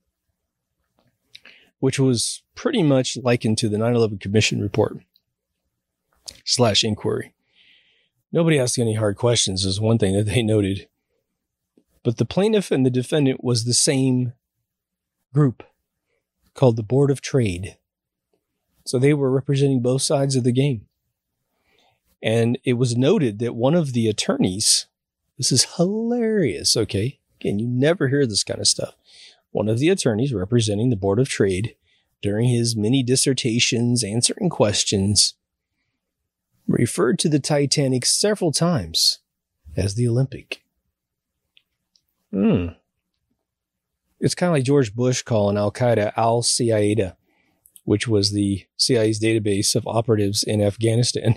which was pretty much likened to the nine eleven Commission report slash inquiry, nobody asked any hard questions is one thing that they noted. But the plaintiff and the defendant was the same group called the Board of Trade. So they were representing both sides of the game. And it was noted that one of the attorneys, this is hilarious, okay? Again, you never hear this kind of stuff. One of the attorneys representing the Board of Trade during his many dissertations answering questions referred to the Titanic several times as the Olympic. Hmm. It's kind of like George Bush calling Al-Qaeda Al-Qaeda, which was the C I A's database of operatives in Afghanistan.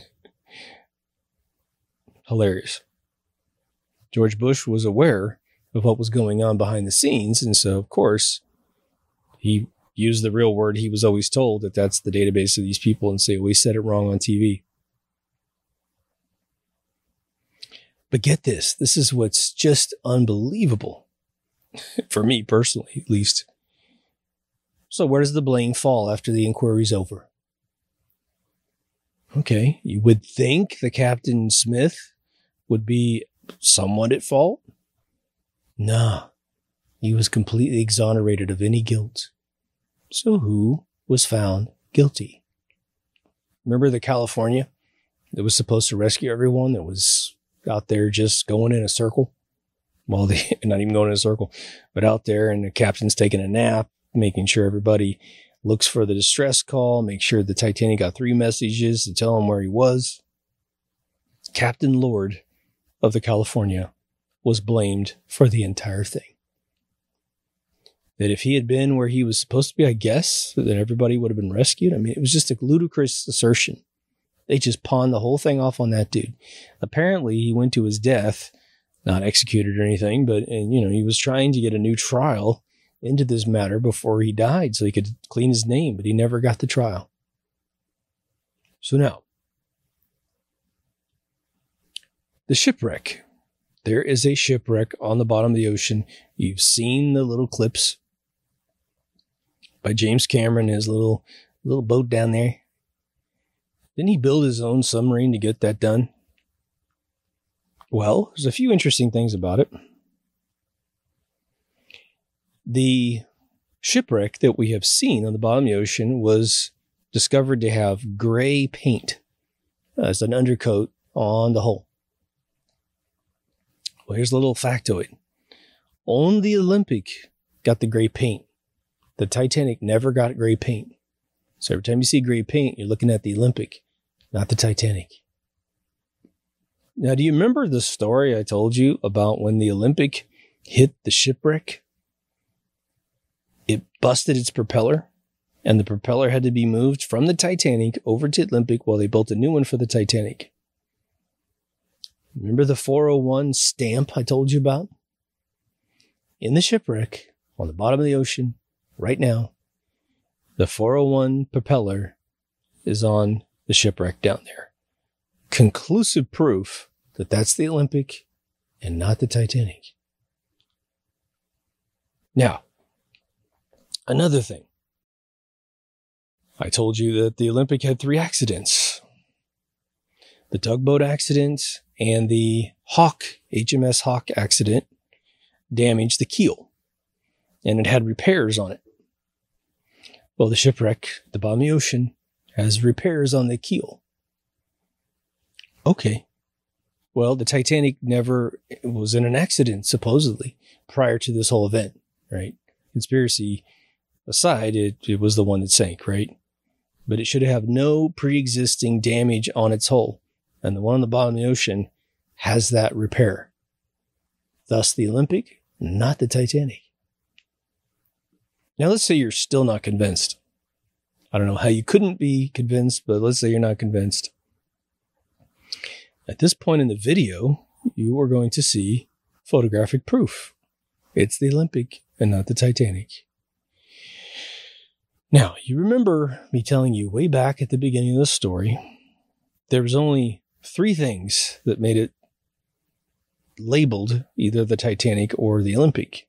Hilarious. George Bush was aware of what was going on behind the scenes, and so, of course, he used the real word he was always told, that that's the database of these people, and say, we said it wrong on T V. But get this, this is what's just unbelievable, for me personally, at least. So where does the blame fall after the inquiry's over? Okay, you would think the Captain Smith would be somewhat at fault. Nah, he was completely exonerated of any guilt. So who was found guilty? Remember the California that was supposed to rescue everyone that was out there just going in a circle? Well, they not even going in a circle, but out there, and the captain's taking a nap, making sure everybody looks for the distress call, make sure the Titanic got three messages to tell him where he was. Captain Lord of the California was blamed for the entire thing. That if he had been where he was supposed to be, I guess, that everybody would have been rescued. I mean, it was just a ludicrous assertion. They just pawned the whole thing off on that dude. Apparently, he went to his death, not executed or anything, but, and, you know, he was trying to get a new trial into this matter before he died so he could clean his name, but he never got the trial. So now, the shipwreck. There is a shipwreck on the bottom of the ocean. You've seen the little clips by James Cameron, his little little boat down there. Didn't he build his own submarine to get that done? Well, there's a few interesting things about it. The shipwreck that we have seen on the bottom of the ocean was discovered to have gray paint as an undercoat on the hull. Well, here's a little factoid. Only the Olympic got the gray paint. The Titanic never got gray paint. So every time you see gray paint, you're looking at the Olympic, not the Titanic. Now, do you remember the story I told you about when the Olympic hit the shipwreck? busted its propeller, and the propeller had to be moved from the Titanic over to Olympic while they built a new one for the Titanic. Remember the four oh one stamp I told you about? In the shipwreck, on the bottom of the ocean, right now, the four oh one propeller is on the shipwreck down there. Conclusive proof that that's the Olympic and not the Titanic. Now, another thing. I told you that the Olympic had three accidents. The tugboat accident and the Hawk, H M S Hawk accident damaged the keel, and it had repairs on it. Well, the shipwreck at the bottom of the ocean has repairs on the keel. Okay. Well, the Titanic never was in an accident, supposedly, prior to this whole event, right? Conspiracy aside, it, it was the one that sank, right? But it should have no pre-existing damage on its hull. And the one on the bottom of the ocean has that repair. Thus the Olympic, not the Titanic. Now let's say you're still not convinced. I don't know how you couldn't be convinced, but let's say you're not convinced. At this point in the video, you are going to see photographic proof. It's the Olympic and not the Titanic. Now, you remember me telling you way back at the beginning of the story, there was only three things that made it labeled either the Titanic or the Olympic.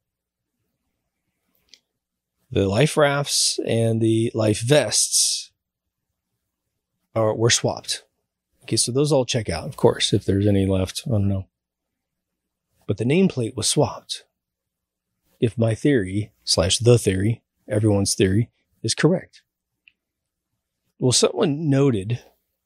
The life rafts and the life vests are, were swapped. Okay, so those all check out, of course, if there's any left. I don't know. But the nameplate was swapped. If my theory, slash the theory, everyone's theory, is correct. Well, someone noted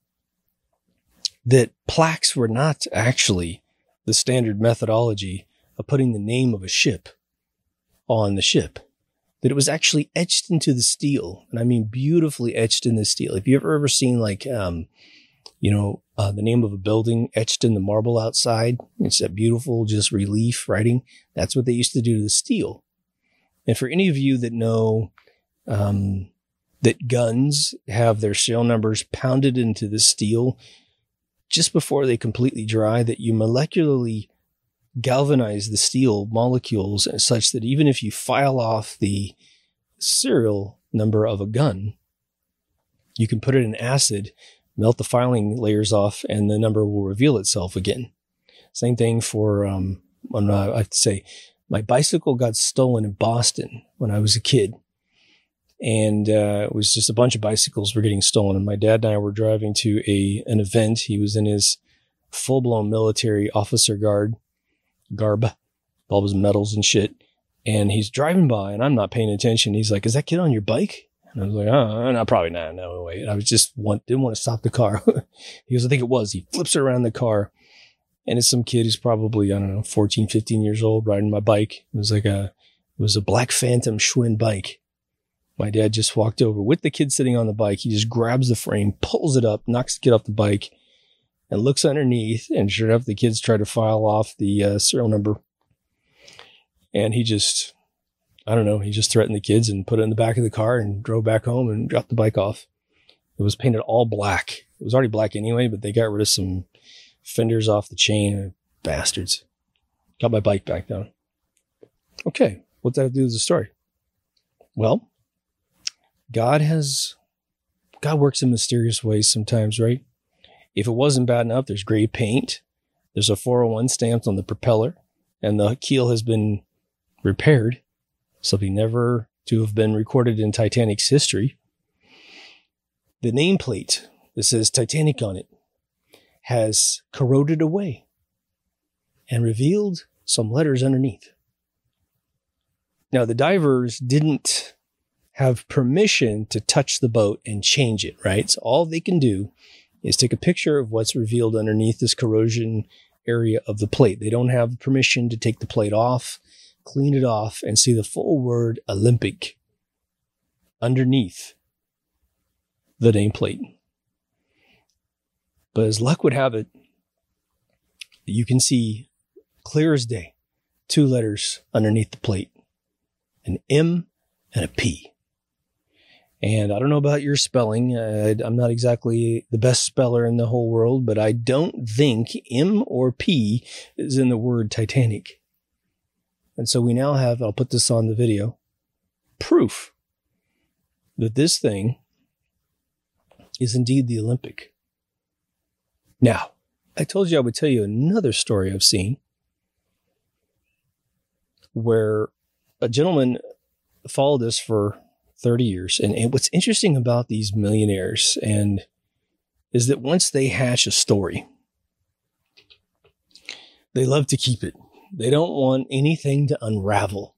that plaques were not actually the standard methodology of putting the name of a ship on the ship. That it was actually etched into the steel. And I mean beautifully etched in the steel. If you've ever, ever seen like, um, you know, uh, the name of a building etched in the marble outside, it's that beautiful just relief writing. That's what they used to do to the steel. And for any of you that know um, that guns have their serial numbers pounded into the steel just before they completely dry, that you molecularly galvanize the steel molecules such that even if you file off the serial number of a gun, you can put it in acid, melt the filing layers off, and the number will reveal itself again. Same thing for, um, when I, I have to say, my bicycle got stolen in Boston when I was a kid. And uh, it was just a bunch of bicycles were getting stolen. And my dad and I were driving to a an event. He was in his full-blown military officer guard, garb, all his medals and shit. And he's driving by, and I'm not paying attention. He's like, "Is that kid on your bike?" And I was like, "Oh, no, probably not. No way." And I was just want, didn't want to stop the car. He goes, "I think it was." He flips around the car, and it's some kid who's probably, I don't know, fourteen, fifteen years old riding my bike. It was like a, it was a Black Phantom Schwinn bike. My dad just walked over with the kid sitting on the bike. He just grabs the frame, pulls it up, knocks the kid off the bike, and looks underneath. And sure enough, the kids try to file off the uh, serial number. And he just, I don't know, he just threatened the kids and put it in the back of the car and drove back home and dropped the bike off. It was painted all black. It was already black anyway, but they got rid of some fenders off the chain. Bastards. Got my bike back down. Okay, what's that have to do with the story? Well, God has, God works in mysterious ways sometimes, right? If it wasn't bad enough, there's gray paint. There's a four oh one stamped on the propeller, and the keel has been repaired. Something never to have been recorded in Titanic's history. The nameplate that says Titanic on it has corroded away and revealed some letters underneath. Now, the divers didn't have permission to touch the boat and change it, right? So all they can do is take a picture of what's revealed underneath this corrosion area of the plate. They don't have permission to take the plate off, clean it off, and see the full word Olympic underneath the nameplate. But as luck would have it, you can see clear as day two letters underneath the plate, an M and a P. And I don't know about your spelling. Uh, I'm not exactly the best speller in the whole world, but I don't think M or P is in the word Titanic. And so we now have, I'll put this on the video, proof that this thing is indeed the Olympic. Now, I told you I would tell you another story I've seen where a gentleman followed this for thirty years. And, and what's interesting about these millionaires and is that once they hatch a story, they love to keep it. They don't want anything to unravel.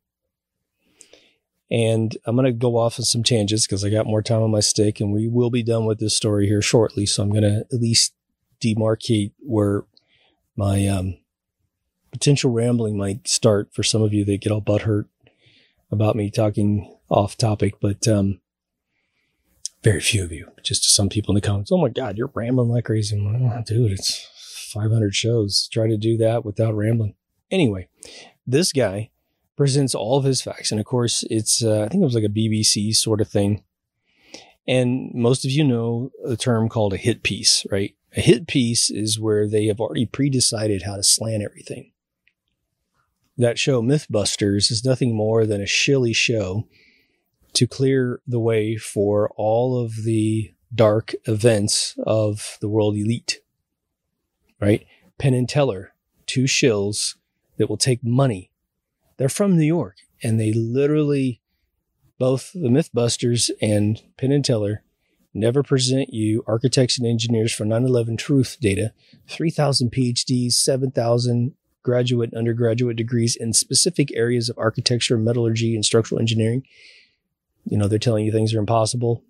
And I'm going to go off on some tangents because I got more time on my stick and we will be done with this story here shortly. So I'm going to at least demarcate where my um, potential rambling might start for some of you that get all butthurt about me talking off topic, but um, very few of you, just some people in the comments. Oh my God, you're rambling like crazy. I'm like, oh, dude, it's five hundred shows. Try to do that without rambling. Anyway, this guy presents all of his facts. And of course, it's, uh, I think it was like a B B C sort of thing. And most of you know the term called a hit piece, right? A hit piece is where they have already pre-decided how to slant everything. That show, Mythbusters, is nothing more than a shilly show to clear the way for all of the dark events of the world elite, right? Penn and Teller, two shills that will take money. They're from New York, and they literally, both the Mythbusters and Penn and Teller, never present you architects and engineers for nine eleven truth data, three thousand P H Ds, seven thousand graduate and undergraduate degrees in specific areas of architecture, metallurgy, and structural engineering. You know, they're telling you things are impossible.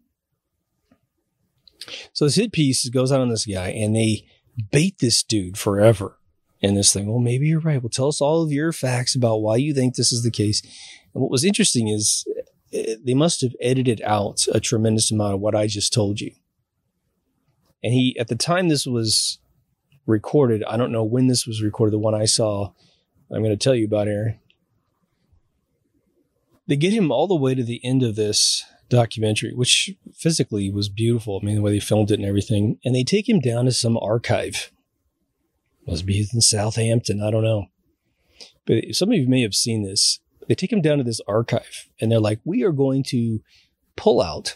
So this hit piece goes out on this guy, and they bait this dude forever in this thing. Well, maybe you're right. Well, tell us all of your facts about why you think this is the case. And what was interesting is they must have edited out a tremendous amount of what I just told you. And he, at the time this was recorded, I don't know when this was recorded, the one I saw, I'm going to tell you about, Aaron. They get him all the way to the end of this documentary, which physically was beautiful. I mean, the way they filmed it and everything. And they take him down to some archive. Must be in Southampton. I don't know. But some of you may have seen this. They take him down to this archive and they're like, we are going to pull out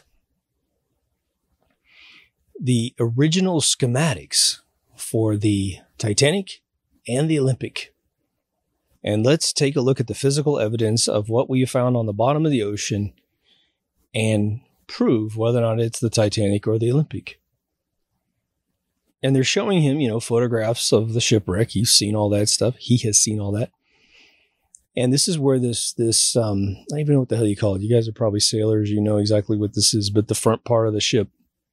the original schematics for the Titanic and the Olympic. And let's take a look at the physical evidence of what we found on the bottom of the ocean and prove whether or not it's the Titanic or the Olympic. And they're showing him, you know, photographs of the shipwreck. He's seen all that stuff. He has seen all that. And this is where this, this, um, I don't even know what the hell you call it. You guys are probably sailors. You know exactly what this is, but the front part of the ship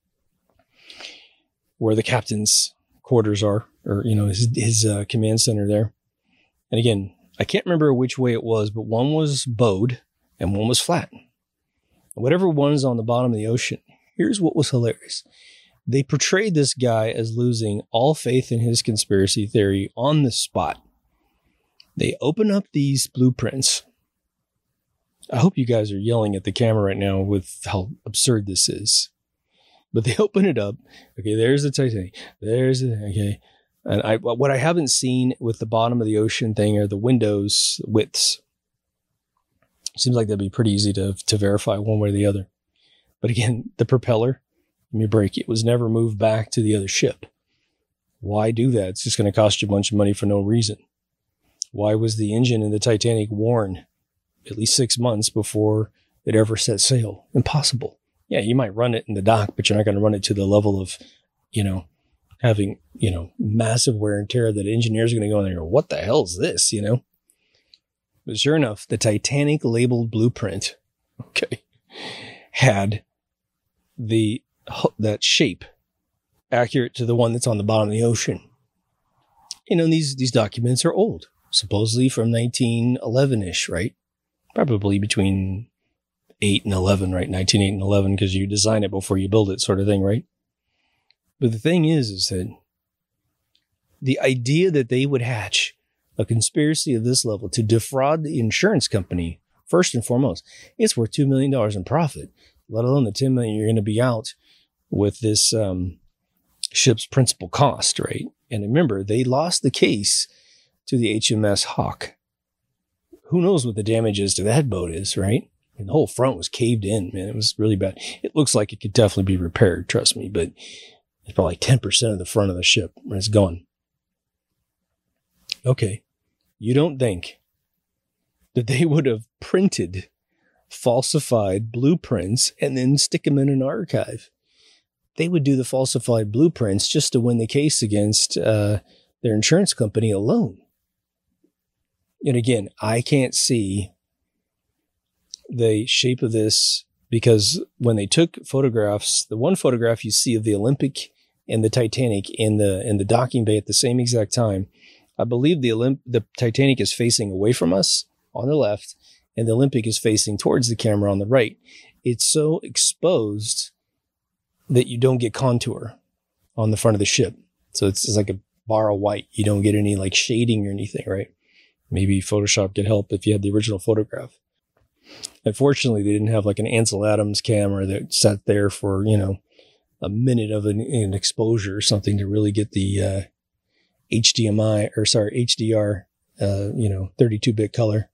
where the captain's quarters are, or, you know, his, his uh, command center there. And again, I can't remember which way it was, but one was bowed and one was flat. Whatever one is on the bottom of the ocean, here's what was hilarious. They portrayed this guy as losing all faith in his conspiracy theory on the spot. They open up these blueprints. I hope you guys are yelling at the camera right now with how absurd this is. But they open it up. Okay, there's the Titanic. There's the, okay. And I, what I haven't seen with the bottom of the ocean thing are the windows widths. Seems like that'd be pretty easy to, to verify one way or the other. But again, the propeller, let me break it, it was never moved back to the other ship. Why do that? It's just going to cost you a bunch of money for no reason. Why was the engine in the Titanic worn at least six months before it ever set sail? Impossible. Yeah, you might run it in the dock, but you're not going to run it to the level of, you know, having, you know, massive wear and tear that engineers are going to go in there and go, what the hell is this, you know? But sure enough, the Titanic labeled blueprint, okay, had the that shape accurate to the one that's on the bottom of the ocean. You know, these, these documents are old, supposedly from nineteen eleven-ish, right? Probably between eight and eleven, right? nineteen oh eight and eleven, because you design it before you build it sort of thing, right? But the thing is, is that the idea that they would hatch a conspiracy of this level to defraud the insurance company first and foremost, it's worth two million dollars in profit, let alone the ten million dollars you're going to be out with this um, ship's principal cost, right? And remember, they lost the case to the H M S Hawk. Who knows what the damage is to that boat is, right? And the whole front was caved in, man. It was really bad. It looks like it could definitely be repaired, trust me, but it's probably ten percent of the front of the ship when it's gone. Okay. You don't think that they would have printed falsified blueprints and then stick them in an archive? They would do the falsified blueprints just to win the case against uh, their insurance company alone. And again, I can't see the shape of this because when they took photographs, the one photograph you see of the Olympic and the Titanic in the in the docking bay at the same exact time, I believe the Olymp- the Titanic is facing away from us on the left, and the Olympic is facing towards the camera on the right. It's so exposed that you don't get contour on the front of the ship. So it's, it's like a bar of white. You don't get any like shading or anything, right? Maybe Photoshop could help if you had the original photograph. Unfortunately, they didn't have like an Ansel Adams camera that sat there for, you know, a minute of an, an exposure or something to really get the uh, H D M I or sorry, H D R, uh, you know, thirty-two bit color.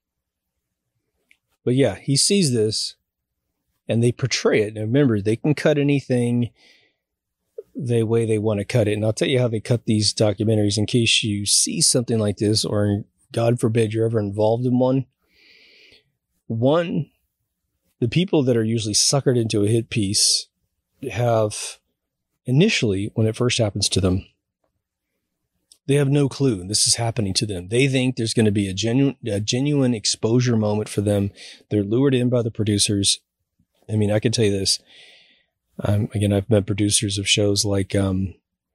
But yeah, he sees this and they portray it. Now remember, they can cut anything the way they want to cut it. And I'll tell you how they cut these documentaries in case you see something like this, or God forbid you're ever involved in one. One, the people that are usually suckered into a hit piece have initially, when it first happens to them, they have no clue this is happening to them. They think there's going to be a genuine, a genuine exposure moment for them. They're lured in by the producers. I mean, I can tell you this. Um, again, I've met producers of shows like um,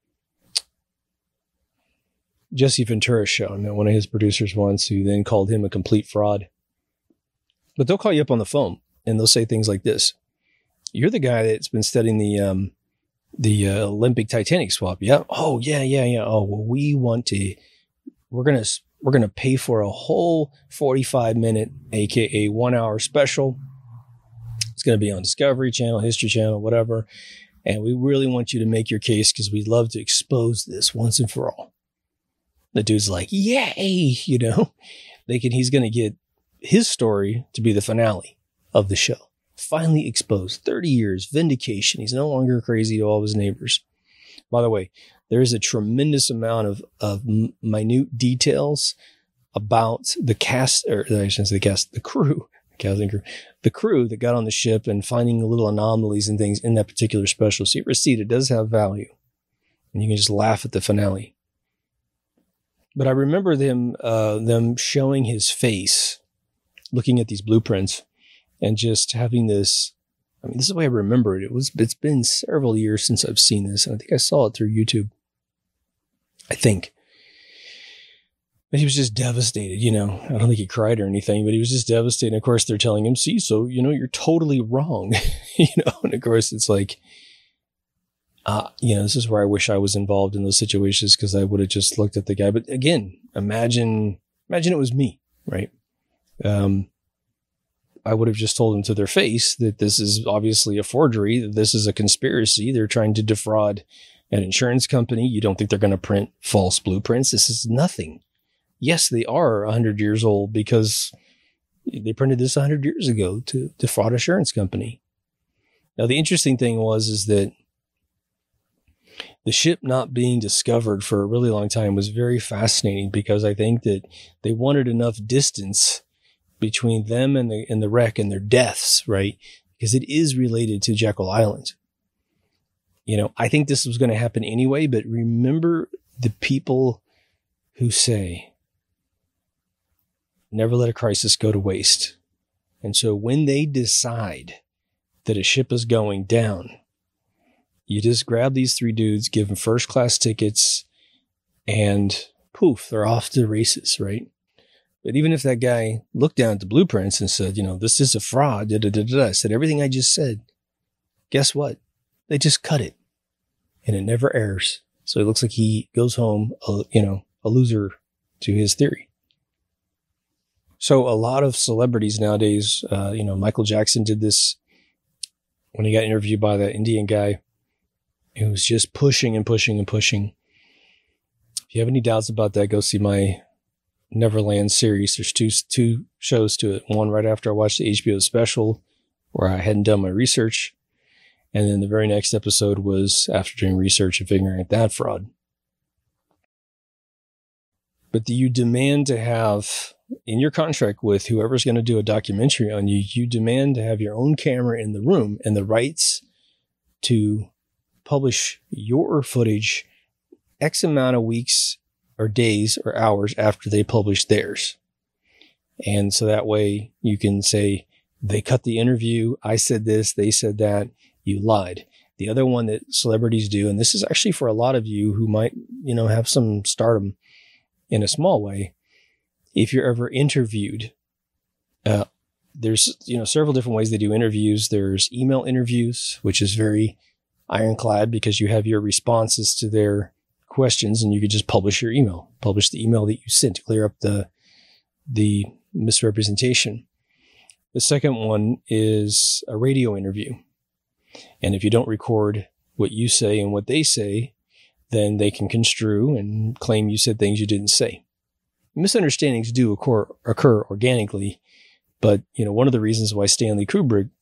Jesse Ventura's show. I met one of his producers once who then called him a complete fraud. But they'll call you up on the phone and they'll say things like this. You're the guy that's been studying the um, the uh, Olympic Titanic swap. Yeah. Oh, yeah, yeah, yeah. Oh, well, we want to, we're going to, we're going to pay for a whole forty-five minute, A K A one hour special. It's going to be on Discovery Channel, History Channel, whatever. And we really want you to make your case because we'd love to expose this once and for all. The dude's like, yay, you know, they can, he's going to get his story to be the finale of the show. Finally exposed, thirty years, vindication. He's no longer crazy to all his neighbors. By the way, there is a tremendous amount of, of minute details about the cast, or I shouldn't say the cast, the crew, the cast and crew, the crew that got on the ship and finding little anomalies and things in that particular special. So you ever see it, it does have value. And you can just laugh at the finale. But I remember them, uh, them showing his face, looking at these blueprints, and just having this, I mean, this is the way I remember it. It was, it's been several years since I've seen this. And I think I saw it through YouTube. I think. But he was just devastated, you know. I don't think he cried or anything, but he was just devastated. And of course, they're telling him, see, so, you know, you're totally wrong. you know, and of course, it's like, uh, you know, this is where I wish I was involved in those situations because I would have just looked at the guy. But again, imagine, imagine it was me, right? Um, I would have just told them to their face that this is obviously a forgery, that this is a conspiracy. They're trying to defraud an insurance company. You don't think they're going to print false blueprints? This is nothing. Yes, they are one hundred years old because they printed this one hundred years ago to defraud an insurance company. Now, the interesting thing was is that the ship not being discovered for a really long time was very fascinating because I think that they wanted enough distance between them and the and the wreck and their deaths, right? Because it is related to Jekyll Island. You know, I think this was going to happen anyway, but remember the people who say, never let a crisis go to waste. And so when they decide that a ship is going down, you just grab these three dudes, give them first class tickets, and poof, they're off to the races, right? But even if that guy looked down at the blueprints and said, you know, this is a fraud, da, da, da, da, I said everything I just said, guess what? They just cut it and it never airs. So it looks like he goes home, uh, you know, a loser to his theory. So a lot of celebrities nowadays, uh, you know, Michael Jackson did this when he got interviewed by that Indian guy. He was just pushing and pushing and pushing. If you have any doubts about that, go see my Neverland series. There's two two shows to it. One right after I watched the H B O special where I hadn't done my research. And then the very next episode was after doing research and figuring out that fraud. But you demand to have, in your contract with whoever's going to do a documentary on you, you demand to have your own camera in the room and the rights to publish your footage X amount of weeks or days or hours after they publish theirs. And so that way you can say, they cut the interview, I said this, they said that, you lied. The other one that celebrities do, and this is actually for a lot of you who might, you know, have some stardom in a small way. If you're ever interviewed, uh, there's, you know, several different ways they do interviews. There's email interviews, which is very ironclad because you have your responses to their questions and you could just publish your email, publish the email that you sent to clear up the, the misrepresentation. The second one is a radio interview. And if you don't record what you say and what they say, then they can construe and claim you said things you didn't say. Misunderstandings do occur, occur organically, but you know, one of the reasons why Stanley Kubrick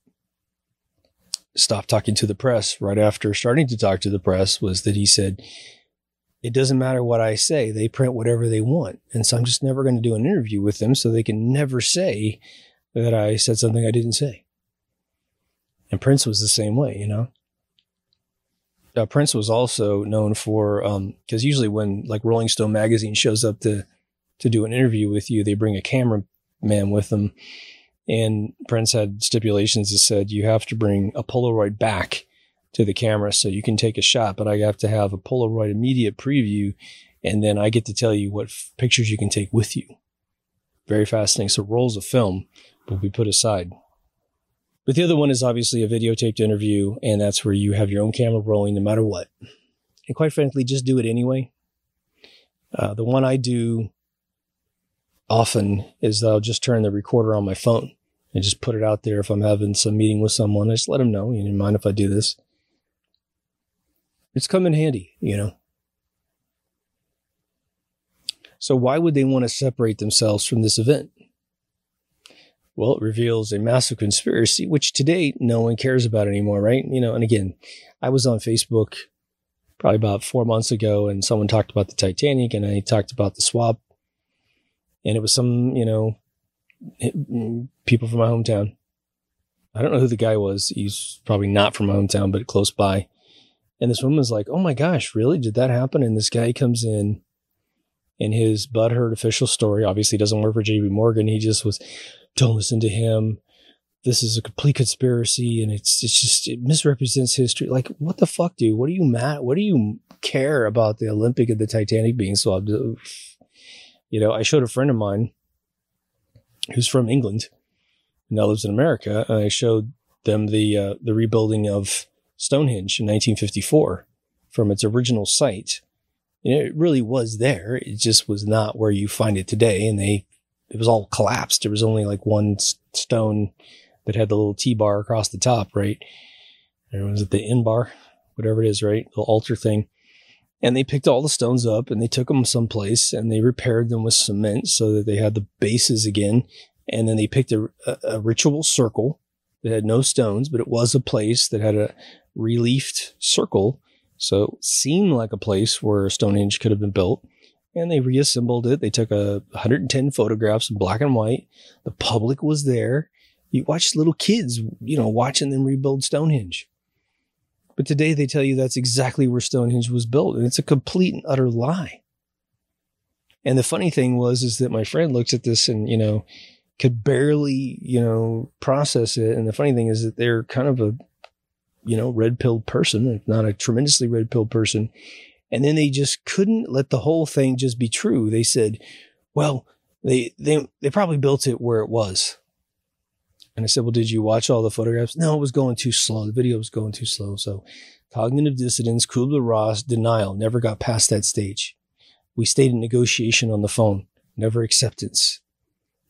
stopped talking to the press right after starting to talk to the press was that he said, it doesn't matter what I say, they print whatever they want. And so I'm just never going to do an interview with them so they can never say that I said something I didn't say. And Prince was the same way, you know. Uh, Prince was also known for, um, because usually when like Rolling Stone magazine shows up to to do an interview with you, they bring a cameraman with them. And Prince had stipulations that said you have to bring a Polaroid back to the camera so you can take a shot, but I have to have a Polaroid immediate preview, and then I get to tell you what f- pictures you can take with you. Very fascinating. So rolls of film will be put aside. But the other one is obviously a videotaped interview, and that's where you have your own camera rolling no matter what. And quite frankly, just do it anyway. Uh, the one I do often is I'll just turn the recorder on my phone and just put it out there if I'm having some meeting with someone. I just let them know, you don't mind if I do this. It's come in handy, you know. So why would they want to separate themselves from this event? Well, it reveals a massive conspiracy, which today no one cares about anymore, right? You know, and again, I was on Facebook probably about four months ago and someone talked about the Titanic and I talked about the swap. And it was some, you know, people from my hometown. I don't know who the guy was. He's probably not from my hometown, but close by. And this woman was like, oh my gosh, really? Did that happen? And this guy comes in and his butthurt official story, obviously doesn't work for J P Morgan. He just was, don't listen to him. This is a complete conspiracy. And it's, it's just, it misrepresents history. Like, what the fuck, dude? What do you mad? What do you care about the Olympic and the Titanic being swapped? You know, I showed a friend of mine who's from England and now lives in America. And I showed them the, uh, the rebuilding of Stonehenge in nineteen fifty-four from its original site. You know, it really was there. It just was not where you find it today. And they, it was all collapsed. There was only like one stone that had the little T-bar across the top, right? Or was it the in-bar? Whatever it is, right? The altar thing. And they picked all the stones up and they took them someplace and they repaired them with cement so that they had the bases again. And then they picked a, a, a ritual circle that had no stones, but it was a place that had a reliefed circle. So it seemed like a place where Stonehenge could have been built. And they reassembled it. They took a one hundred ten photographs in black and white. The public was there. You watched little kids, you know, watching them rebuild Stonehenge. But today they tell you that's exactly where Stonehenge was built. And it's a complete and utter lie. And the funny thing was, is that my friend looks at this and, you know, could barely, you know, process it. And the funny thing is that they're kind of a, you know, red-pilled person, not a tremendously red-pilled person. And then they just couldn't let the whole thing just be true. They said, well, they, they, they probably built it where it was. And I said, well, did you watch all the photographs? No, it was going too slow. The video was going too slow. So cognitive dissonance, Kubler-Ross, denial, never got past that stage. We stayed in negotiation on the phone, never acceptance.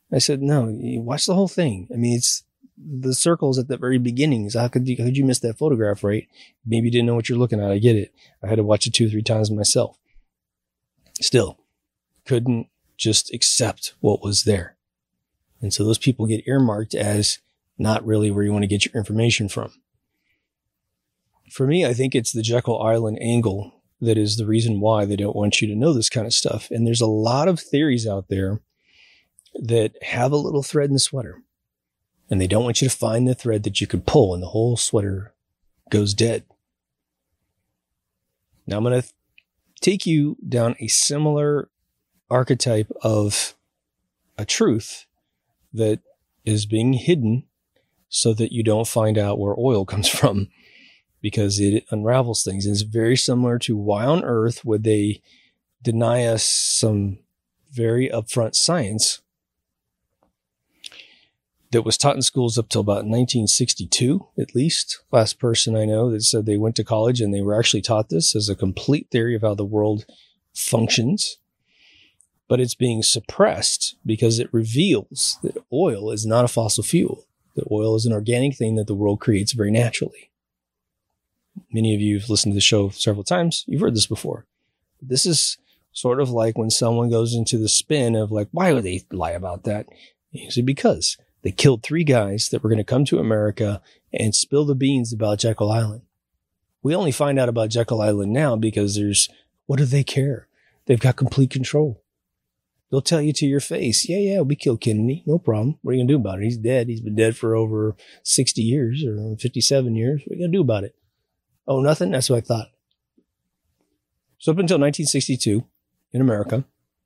I said, no, you watch the whole thing. I mean, it's the circles at the very beginning. So how could you, how could you miss that photograph, right? Maybe you didn't know what you're looking at. I get it. I had to watch it two or three times myself. Still, couldn't just accept what was there. And so those people get earmarked as not really where you want to get your information from. For me, I think it's the Jekyll Island angle that is the reason why they don't want you to know this kind of stuff. And there's a lot of theories out there that have a little thread in the sweater. And they don't want you to find the thread that you could pull and the whole sweater goes dead. Now I'm going to take you down a similar archetype of a truth that is being hidden so that you don't find out where oil comes from, because it unravels things. It's very similar to why on earth would they deny us some very upfront science that was taught in schools up till about nineteen sixty-two, at least. Last person I know that said they went to college and they were actually taught this as a complete theory of how the world functions. But it's being suppressed because it reveals that oil is not a fossil fuel. That oil is an organic thing that the world creates very naturally. Many of you have listened to the show several times. You've heard this before. This is sort of like when someone goes into the spin of like, why would they lie about that? Usually because they killed three guys that were going to come to America and spill the beans about Jekyll Island. We only find out about Jekyll Island now because there's, what do they care? They've got complete control. They'll tell you to your face, yeah, yeah, we killed Kennedy. No problem. What are you going to do about it? He's dead. He's been dead for over sixty years or fifty-seven years. What are you going to do about it? Oh, nothing? That's what I thought. So up until nineteen sixty-two in America,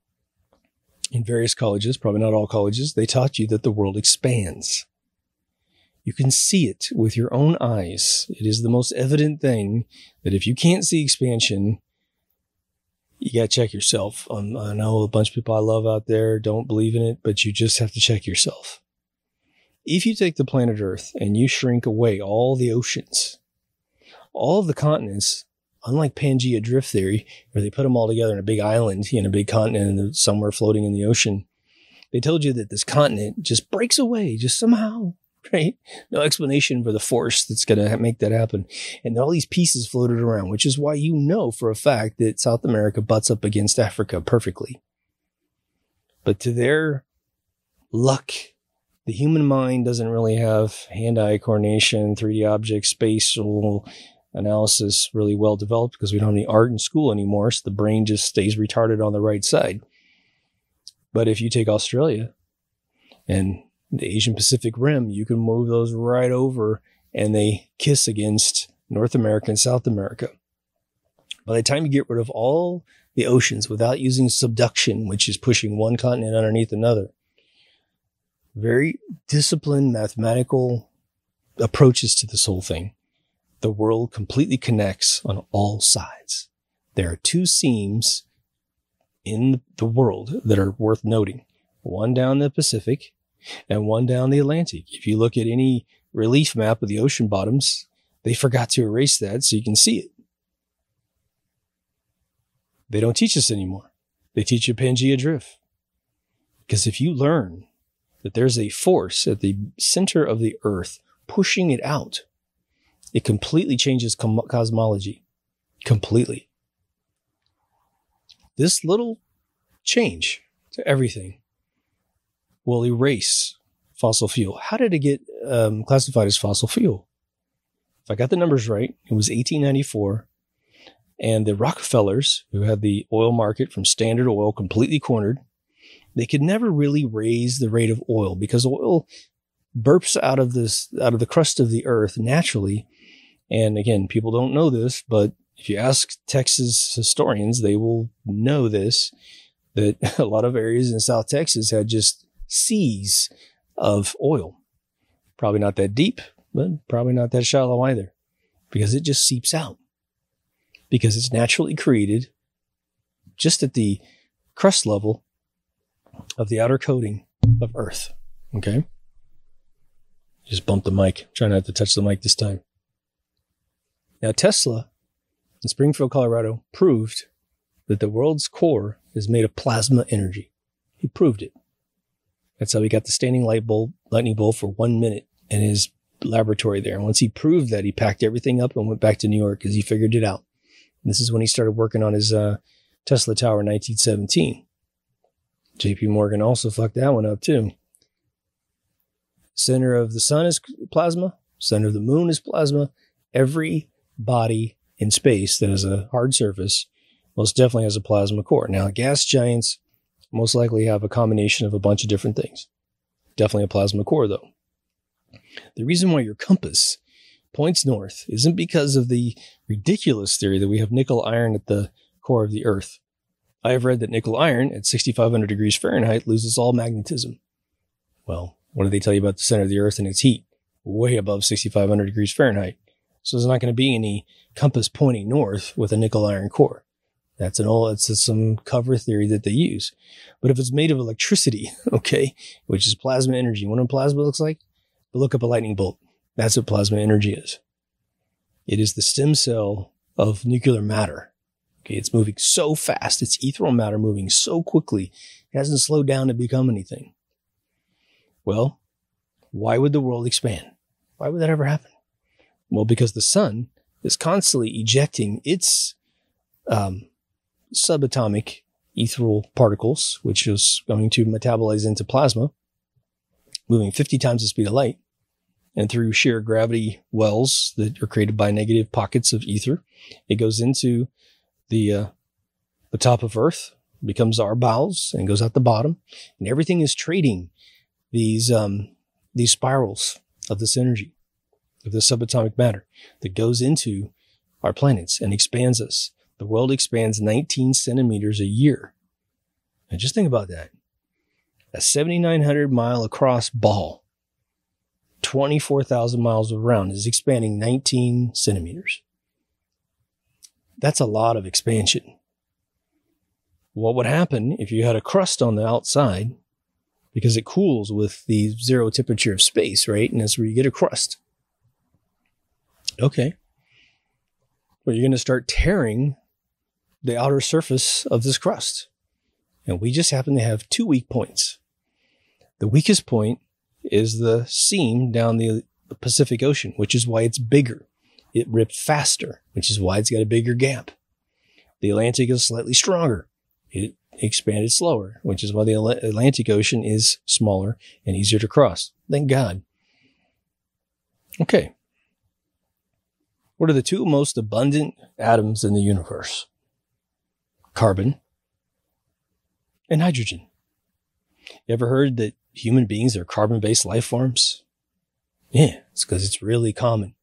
in various colleges, probably not all colleges, they taught you that the world expands. You can see it with your own eyes. It is the most evident thing that if you can't see expansion, you got to check yourself. Um, I know a bunch of people I love out there don't believe in it, but you just have to check yourself. If you take the planet Earth and you shrink away all the oceans, all of the continents, unlike Pangea drift theory, where they put them all together in a big island, in a big continent and somewhere floating in the ocean, they told you that this continent just breaks away, just somehow, right? No explanation for the force that's going to make that happen. And all these pieces floated around, which is why you know for a fact that South America butts up against Africa perfectly. But to their luck, the human mind doesn't really have hand-eye coordination, three D object, spatial analysis really well developed because we don't have any art in school anymore. So the brain just stays retarded on the right side. But if you take Australia and the Asian Pacific Rim, you can move those right over and they kiss against North America and South America. By the time you get rid of all the oceans without using subduction, which is pushing one continent underneath another, very disciplined mathematical approaches to this whole thing, the world completely connects on all sides. There are two seams in the world that are worth noting. One down the Pacific and one down the Atlantic. If you look at any relief map of the ocean bottoms, they forgot to erase that so you can see it. They don't teach us anymore. They teach you Pangea drift. Because if you learn that there's a force at the center of the earth pushing it out, it completely changes cosmology. Completely. This little change to everything will erase fossil fuel. How did it get um, classified as fossil fuel? If I got the numbers right, it was eighteen ninety-four. And the Rockefellers, who had the oil market from Standard Oil completely cornered, they could never really raise the rate of oil because oil burps out of this, out of the crust of the earth naturally. And again, people don't know this, but if you ask Texas historians, they will know this, that a lot of areas in South Texas had just seas of oil. Probably not that deep, but probably not that shallow either, because it just seeps out. Because it's naturally created just at the crust level of the outer coating of Earth. Okay? Just bump the mic. Try not to touch the mic this time. Now, Tesla in Springfield, Colorado, proved that the world's core is made of plasma energy. He proved it. That's how he got the standing light bulb, lightning bolt for one minute in his laboratory there. And once he proved that, he packed everything up and went back to New York because he figured it out. And this is when he started working on his uh, Tesla Tower in nineteen seventeen. J P Morgan also fucked that one up too. Center of the sun is plasma. Center of the moon is plasma. Every body in space that has a hard surface most definitely has a plasma core. Now, gas giants most likely have a combination of a bunch of different things. Definitely a plasma core, though. The reason why your compass points north isn't because of the ridiculous theory that we have nickel iron at the core of the Earth. I have read that nickel iron at sixty-five hundred degrees Fahrenheit loses all magnetism. Well, what do they tell you about the center of the Earth and its heat? Way above sixty-five hundred degrees Fahrenheit. So there's not going to be any compass pointing north with a nickel iron core. That's an old, it's some cover theory that they use. But if it's made of electricity, okay, which is plasma energy, what a plasma looks like? But look up a lightning bolt. That's what plasma energy is. It is the stem cell of nuclear matter. Okay, it's moving so fast. It's ethereal matter moving so quickly. It hasn't slowed down to become anything. Well, why would the world expand? Why would that ever happen? Well, because the sun is constantly ejecting its um, subatomic ethereal particles, which is going to metabolize into plasma, moving fifty times the speed of light. And through sheer gravity wells that are created by negative pockets of ether, it goes into the uh, the top of Earth, becomes our bowels, and goes out the bottom. And everything is trading these um, these spirals of this energy, of this subatomic matter that goes into our planets and expands us. The world expands nineteen centimeters a year. And just think about that. A seventy-nine hundred mile across ball, twenty-four thousand miles around, is expanding nineteen centimeters. That's a lot of expansion. What would happen if you had a crust on the outside? Because it cools with the zero temperature of space, right? And that's where you get a crust. Okay. Well, you're going to start tearing the outer surface of this crust. And we just happen to have two weak points. The weakest point is the seam down the Pacific Ocean, which is why it's bigger. It ripped faster, which is why it's got a bigger gap. The Atlantic is slightly stronger. It expanded slower, which is why the Atlantic Ocean is smaller and easier to cross. Thank God. Okay. What are the two most abundant atoms in the universe? Carbon and hydrogen. You ever heard that human beings are carbon-based life forms? Yeah, it's because it's really common.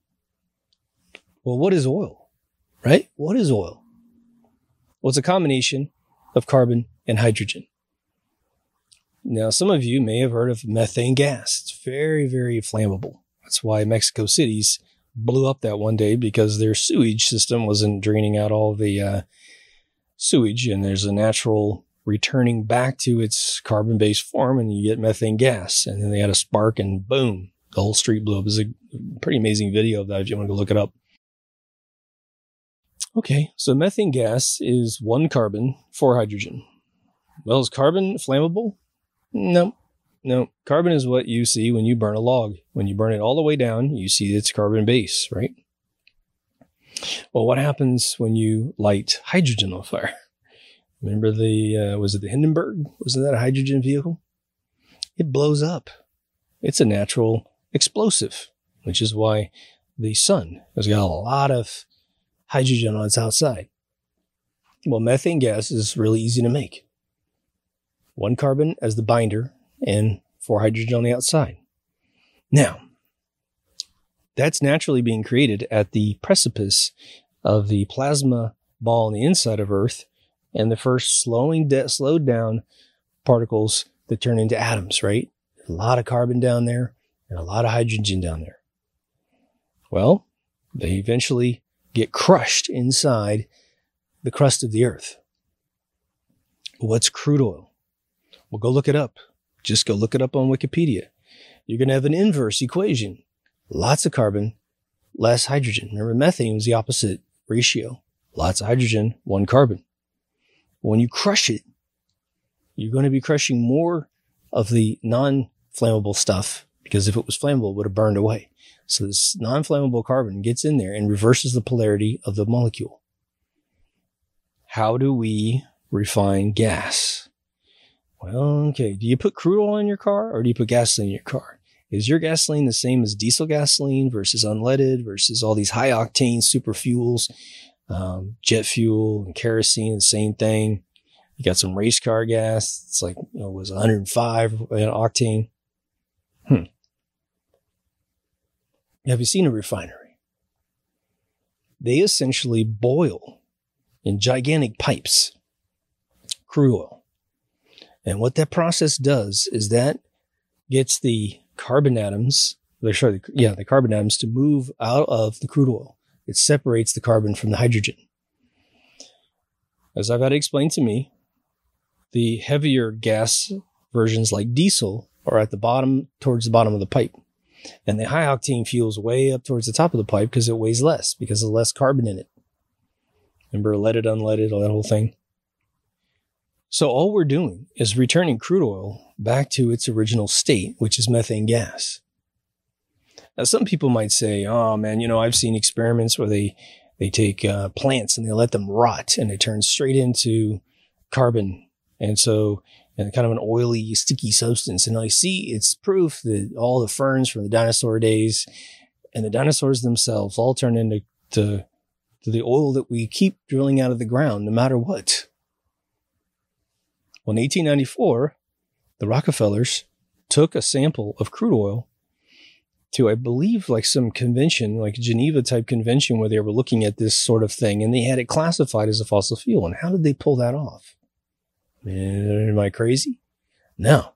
Well, what is oil? Right? What is oil? Well, it's a combination of carbon and hydrogen. Now, some of you may have heard of methane gas. It's very, very flammable. That's why Mexico City's blew up that one day, because their sewage system wasn't draining out all the uh, sewage, and there's a natural returning back to its carbon-based form, and you get methane gas. And then they had a spark, and boom, the whole street blew up. It's a pretty amazing video of that if you want to go look it up. Okay, so methane gas is one carbon, four hydrogen. Well, is carbon flammable? No, no. Carbon is what you see when you burn a log. When you burn it all the way down, you see its carbon base, right? Well, what happens when you light hydrogen on fire? Remember the, uh, was it the Hindenburg? Wasn't that a hydrogen vehicle? It blows up. It's a natural explosive, which is why the sun has got a lot of hydrogen on its outside. Well, methane gas is really easy to make. One carbon as the binder and four hydrogen on the outside. Now, that's naturally being created at the precipice of the plasma ball on the inside of Earth and the first slowing de- slowed down particles that turn into atoms, right? A lot of carbon down there and a lot of hydrogen down there. Well, they eventually get crushed inside the crust of the Earth. What's crude oil? Well, go look it up. Just go look it up on Wikipedia. You're going to have an inverse equation. Lots of carbon, less hydrogen. Remember, methane was the opposite ratio. Lots of hydrogen, one carbon. When you crush it, you're going to be crushing more of the non-flammable stuff, because if it was flammable, it would have burned away. So this non-flammable carbon gets in there and reverses the polarity of the molecule. How do we refine gas? Well, okay. Do you put crude oil in your car or do you put gasoline in your car? Is your gasoline the same as diesel gasoline versus unleaded versus all these high octane super fuels, um, jet fuel and kerosene, the same thing? You got some race car gas. It's like, you know, it was one hundred five octane. Hmm. Have you seen a refinery? They essentially boil in gigantic pipes crude oil. And what that process does is that gets the carbon atoms, sorry, yeah, the carbon atoms to move out of the crude oil. It separates the carbon from the hydrogen. As I've had it explained to me, the heavier gas versions like diesel are at the bottom, towards the bottom of the pipe. And the high octane fuel's way up towards the top of the pipe because it weighs less, because of less carbon in it. Remember, leaded, unleaded, all that whole thing. So all we're doing is returning crude oil back to its original state, which is methane gas. Now, some people might say, oh man, you know, I've seen experiments where they, they take uh, plants and they let them rot and they turn straight into carbon. And so, and kind of an oily, sticky substance. And I see it's proof that all the ferns from the dinosaur days and the dinosaurs themselves all turn into to, to the oil that we keep drilling out of the ground, no matter what. Well, in eighteen ninety-four, the Rockefellers took a sample of crude oil to, I believe, like some convention, like a Geneva type convention where they were looking at this sort of thing, and they had it classified as a fossil fuel. And how did they pull that off? Am I crazy? No.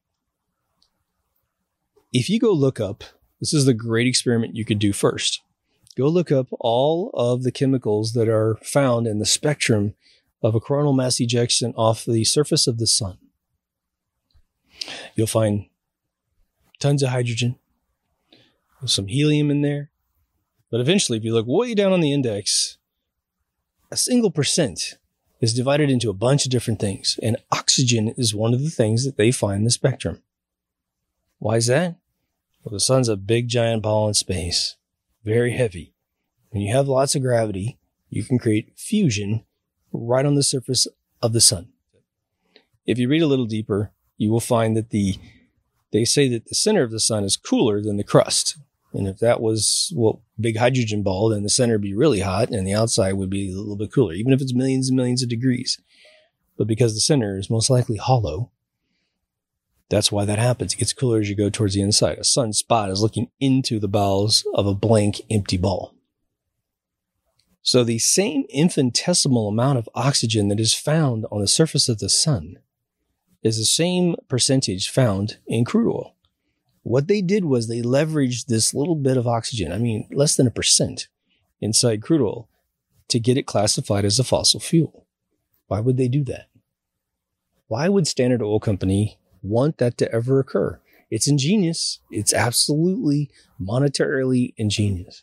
If you go look up, this is the great experiment you could do first. Go look up all of the chemicals that are found in the spectrum of a coronal mass ejection off the surface of the sun. You'll find tons of hydrogen, some helium in there. But eventually, if you look way down on the index, a single percent is divided into a bunch of different things. And oxygen is one of the things that they find in the spectrum. Why is that? Well, the sun's a big, giant ball in space, very heavy. When you have lots of gravity, you can create fusion right on the surface of the sun. If you read a little deeper, you will find that the they say that the center of the sun is cooler than the crust. And if that was what big hydrogen ball, then the center would be really hot and the outside would be a little bit cooler, even if it's millions and millions of degrees. But because the center is most likely hollow, that's why that happens. It gets cooler as you go towards the inside. A sunspot is looking into the bowels of a blank, empty ball. So the same infinitesimal amount of oxygen that is found on the surface of the sun is the same percentage found in crude oil. What they did was they leveraged this little bit of oxygen, I mean, less than a percent inside crude oil, to get it classified as a fossil fuel. Why would they do that? Why would Standard Oil Company want that to ever occur? It's ingenious. It's absolutely monetarily ingenious.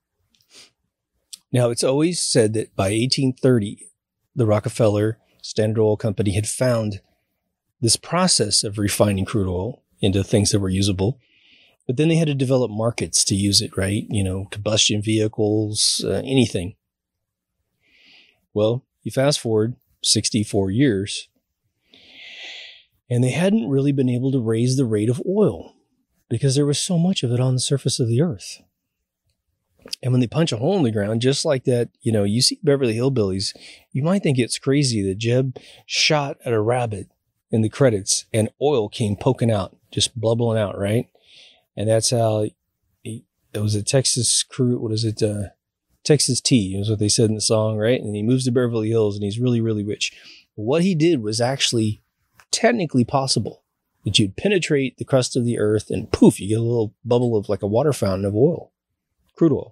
Now, it's always said that by eighteen thirty, the Rockefeller Standard Oil Company had found this process of refining crude oil into things that were usable, but then they had to develop markets to use it, right? You know, combustion vehicles, uh, anything. Well, you fast forward sixty-four years, and they hadn't really been able to raise the rate of oil because there was so much of it on the surface of the earth. And when they punch a hole in the ground, just like that, you know, you see Beverly Hillbillies, you might think it's crazy that Jeb shot at a rabbit in the credits and oil came poking out, just bubbling out, right? And that's how he, it was a Texas crew. What is it? Uh, Texas Tea is what they said in the song, right? And he moves to Beverly Hills and he's really, really rich. What he did was actually technically possible, that you'd penetrate the crust of the earth and poof, you get a little bubble of like a water fountain of oil, crude oil.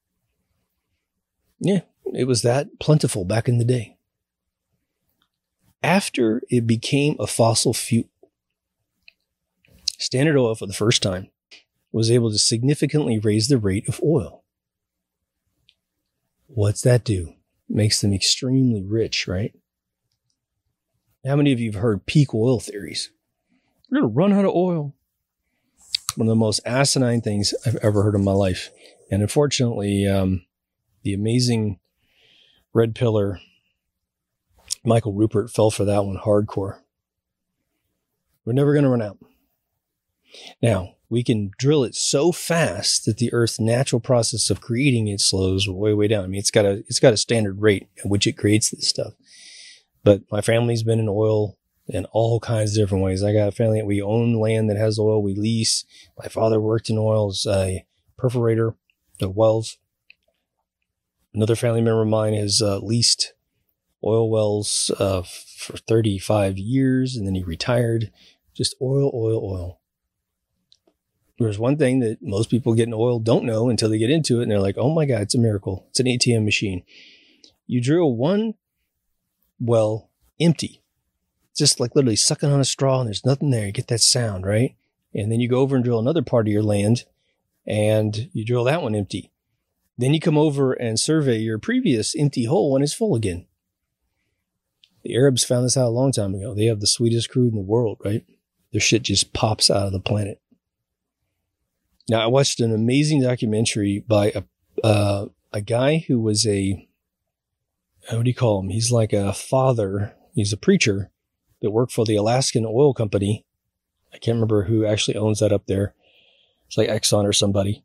Yeah, it was that plentiful back in the day. After it became a fossil fuel, Standard Oil, for the first time, was able to significantly raise the rate of oil. What's that do? Makes them extremely rich, right? How many of you have heard peak oil theories? We're going to run out of oil. One of the most asinine things I've ever heard in my life. And unfortunately, um, the amazing red pillar Michael Rupert fell for that one hardcore. We're never going to run out. Now, we can drill it so fast that the Earth's natural process of creating it slows way, way down. I mean, it's got a it's got a standard rate at which it creates this stuff. But my family's been in oil in all kinds of different ways. I got a family that we own land that has oil. We lease. My father worked in oil as a perforator of wells. Another family member of mine has uh, leased oil wells uh, for thirty-five years, and then he retired. Just oil, oil, oil. There's one thing that most people getting oil don't know until they get into it, and they're like, oh my God, it's a miracle. It's an A T M machine. You drill one well empty, just like literally sucking on a straw, and there's nothing there. You get that sound, right? And then you go over and drill another part of your land, and you drill that one empty. Then you come over and survey your previous empty hole, and it's full again. The Arabs found this out a long time ago. They have the sweetest crude in the world, right? Their shit just pops out of the planet. Now, I watched an amazing documentary by a uh, a guy who was a, what do you call him? He's like a father. He's a preacher that worked for the Alaskan Oil Company. I can't remember who actually owns that up there. It's like Exxon or somebody.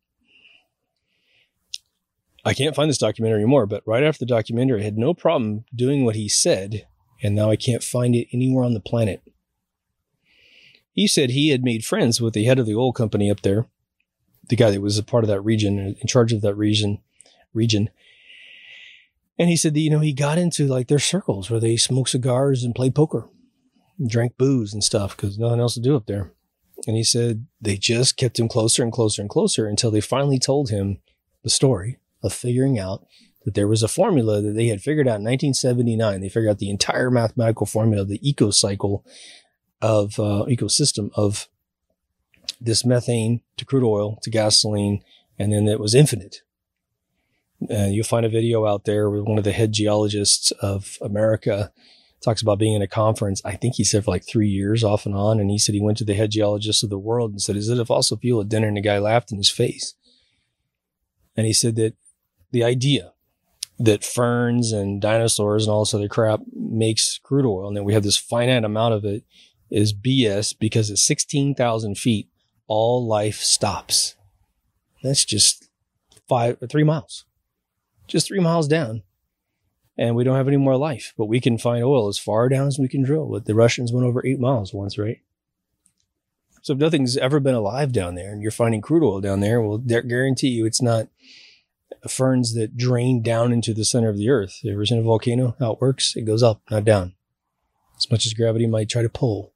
I can't find this documentary anymore, but right after the documentary, I had no problem doing what he said, and now I can't find it anywhere on the planet. He said he had made friends with the head of the oil company up there, the guy that was a part of that region, in charge of that region, region. And he said that, you know, he got into like their circles where they smoked cigars and played poker, and drank booze and stuff because nothing else to do up there. And he said they just kept him closer and closer and closer until they finally told him the story of figuring out that there was a formula that they had figured out in nineteen seventy-nine. They figured out the entire mathematical formula of the eco cycle of uh, ecosystem of this methane to crude oil to gasoline, and then it was infinite. Uh, you'll find a video out there where one of the head geologists of America talks about being in a conference. I think he said for like three years off and on. And he said he went to the head geologist of the world and said, is it a fossil fuel at dinner? And the guy laughed in his face. And he said that the idea that ferns and dinosaurs and all this other crap makes crude oil, and that we have this finite amount of it, is B S, because at sixteen thousand feet, all life stops. That's just five or three miles, just three miles down. And we don't have any more life, but we can find oil as far down as we can drill. But the Russians went over eight miles once, right? So if nothing's ever been alive down there and you're finding crude oil down there, well, I guarantee you it's not ferns that drain down into the center of the earth. Have you ever seen a volcano? How it works? It goes up, not down, as much as gravity might try to pull.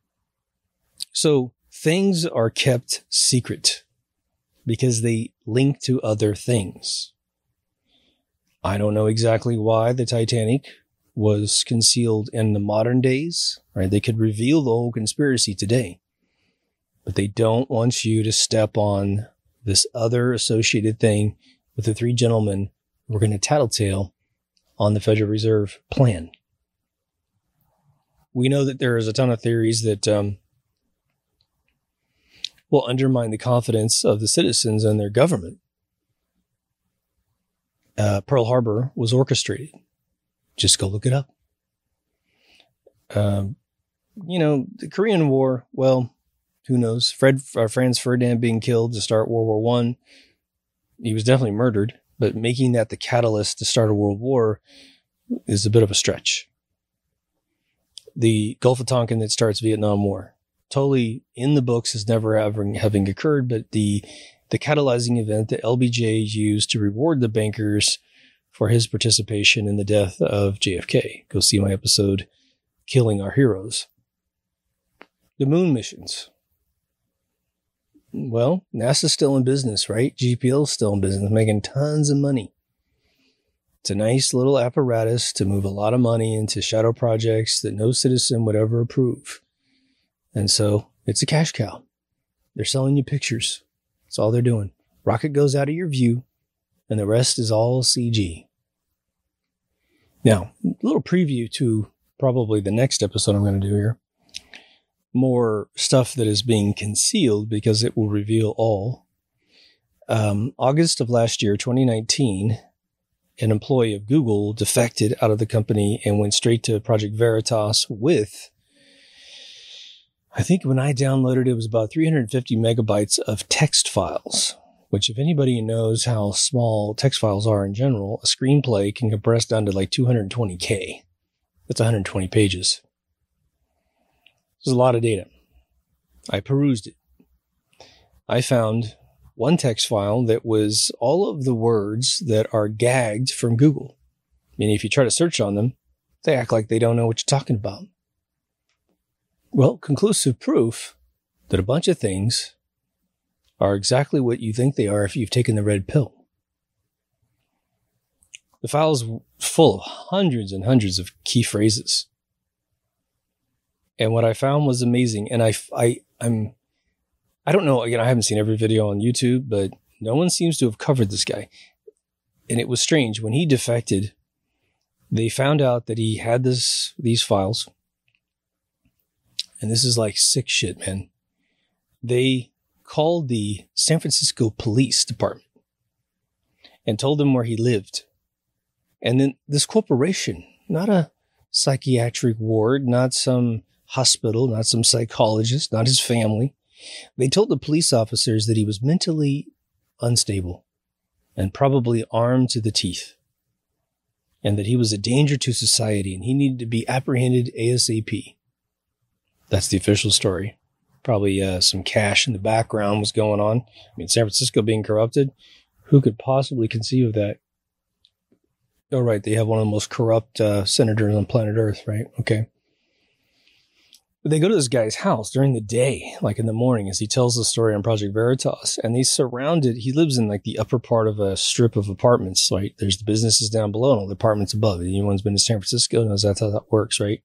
So things are kept secret because they link to other things. I don't know exactly why the Titanic was concealed in the modern days, right? They could reveal the whole conspiracy today, but they don't want you to step on this other associated thing with the three gentlemen who are going to tattletale on the Federal Reserve plan. We know that there is a ton of theories that um, will undermine the confidence of the citizens and their government. Uh, Pearl Harbor was orchestrated. Just go look it up. Um, you know, the Korean War, well, who knows? Fred, uh, Franz Ferdinand being killed to start World War One. He was definitely murdered, but making that the catalyst to start a world war is a bit of a stretch. The Gulf of Tonkin that starts Vietnam War, totally in the books as never having, having occurred, but the the catalyzing event that L B J used to reward the bankers for his participation in the death of J F K. Go see my episode, Killing Our Heroes. The moon missions. Well, NASA's still in business, right? G P L's still in business, making tons of money. It's a nice little apparatus to move a lot of money into shadow projects that no citizen would ever approve. And so it's a cash cow. They're selling you pictures. That's all they're doing. Rocket goes out of your view, and the rest is all C G. Now, a little preview to probably the next episode I'm going to do here. more stuff that is being concealed because it will reveal all. Um, August of last year, twenty nineteen, an employee of Google defected out of the company and went straight to Project Veritas with, I think when I downloaded it, it was about three hundred fifty megabytes of text files, which if anybody knows how small text files are in general, a screenplay can compress down to like two hundred twenty K. That's one hundred twenty pages. There's a lot of data. I perused it. I found one text file that was all of the words that are gagged from Google. Meaning if you try to search on them, they act like they don't know what you're talking about. Well, conclusive proof that a bunch of things are exactly what you think they are if you've taken the red pill. The file is full of hundreds and hundreds of key phrases. And what I found was amazing. And I, I, I'm, I don't know, again, I haven't seen every video on YouTube, but no one seems to have covered this guy. And it was strange. When he defected, they found out that he had this, these files. And this is like sick shit, man. They called the San Francisco Police Department and told them where he lived. And then this corporation, not a psychiatric ward, not some hospital, not some psychologist, not his family. They told the police officers that he was mentally unstable and probably armed to the teeth, and that he was a danger to society and he needed to be apprehended ASAP. That's the official story. Probably uh, some cash in the background was going on. I mean, San Francisco being corrupted. Who could possibly conceive of that? Oh, right. They have one of the most corrupt uh, senators on planet Earth, right? Okay. But they go to this guy's house during the day, like in the morning, as he tells the story on Project Veritas. And they surrounded, he lives in like the upper part of a strip of apartments, right? There's the businesses down below and all the apartments above. Anyone's been to San Francisco knows that's how that works, right?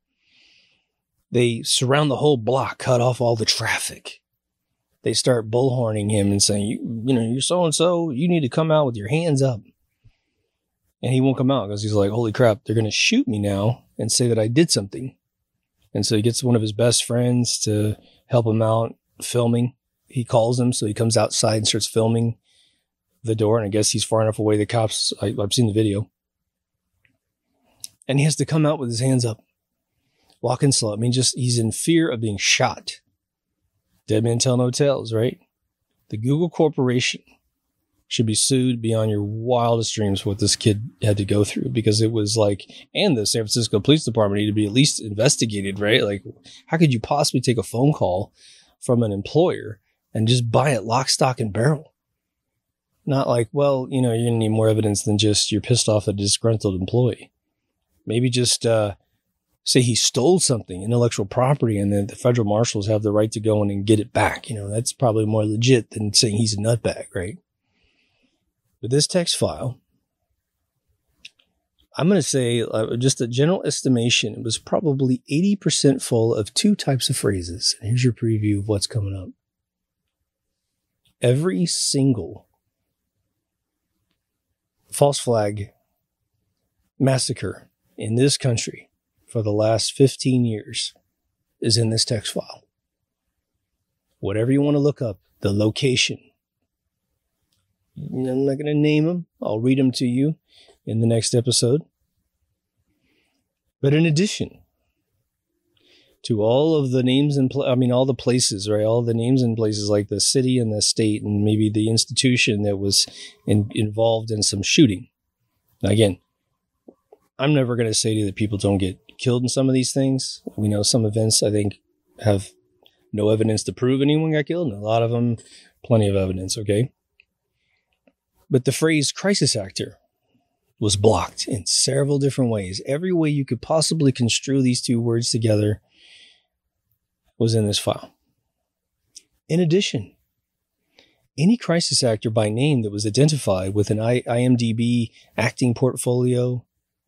They surround the whole block, cut off all the traffic. They start bullhorning him and saying, you, you know, you're so-and-so, you need to come out with your hands up. And he won't come out because he's like, holy crap, they're going to shoot me now and say that I did something. And so he gets one of his best friends to help him out filming. He calls him, so he comes outside and starts filming the door. And I guess he's far enough away. The cops, I, I've seen the video. And he has to come out with his hands up, walking slow. I mean, just he's in fear of being shot. Dead men tell no tales, right? The Google Corporation should be sued beyond your wildest dreams what this kid had to go through, because it was like, and the San Francisco Police Department need to be at least investigated, right? Like, how could you possibly take a phone call from an employer and just buy it lock, stock, and barrel? Not like, well, you know, you're going to need more evidence than just you're pissed off at a disgruntled employee. Maybe just uh, say he stole something, intellectual property, and then the federal marshals have the right to go in and get it back. You know, that's probably more legit than saying he's a nutbag, right? But this text file, I'm going to say uh, just a general estimation, it was probably eighty percent full of two types of phrases. And here's your preview of what's coming up. Every single false flag massacre in this country for the last fifteen years is in this text file. Whatever you want to look up, the location. I'm not going to name them. I'll read them to you in the next episode. But in addition to all of the names and, pl- I mean, all the places, right? All the names and places like the city and the state and maybe the institution that was in, involved in some shooting. Now, again, I'm never going to say to you that people don't get killed in some of these things. We know some events, I think, have no evidence to prove anyone got killed, and a lot of them, plenty of evidence, okay? But the phrase crisis actor was blocked in several different ways. Every way you could possibly construe these two words together was in this file. In addition, any crisis actor by name that was identified with an I- IMDb acting portfolio,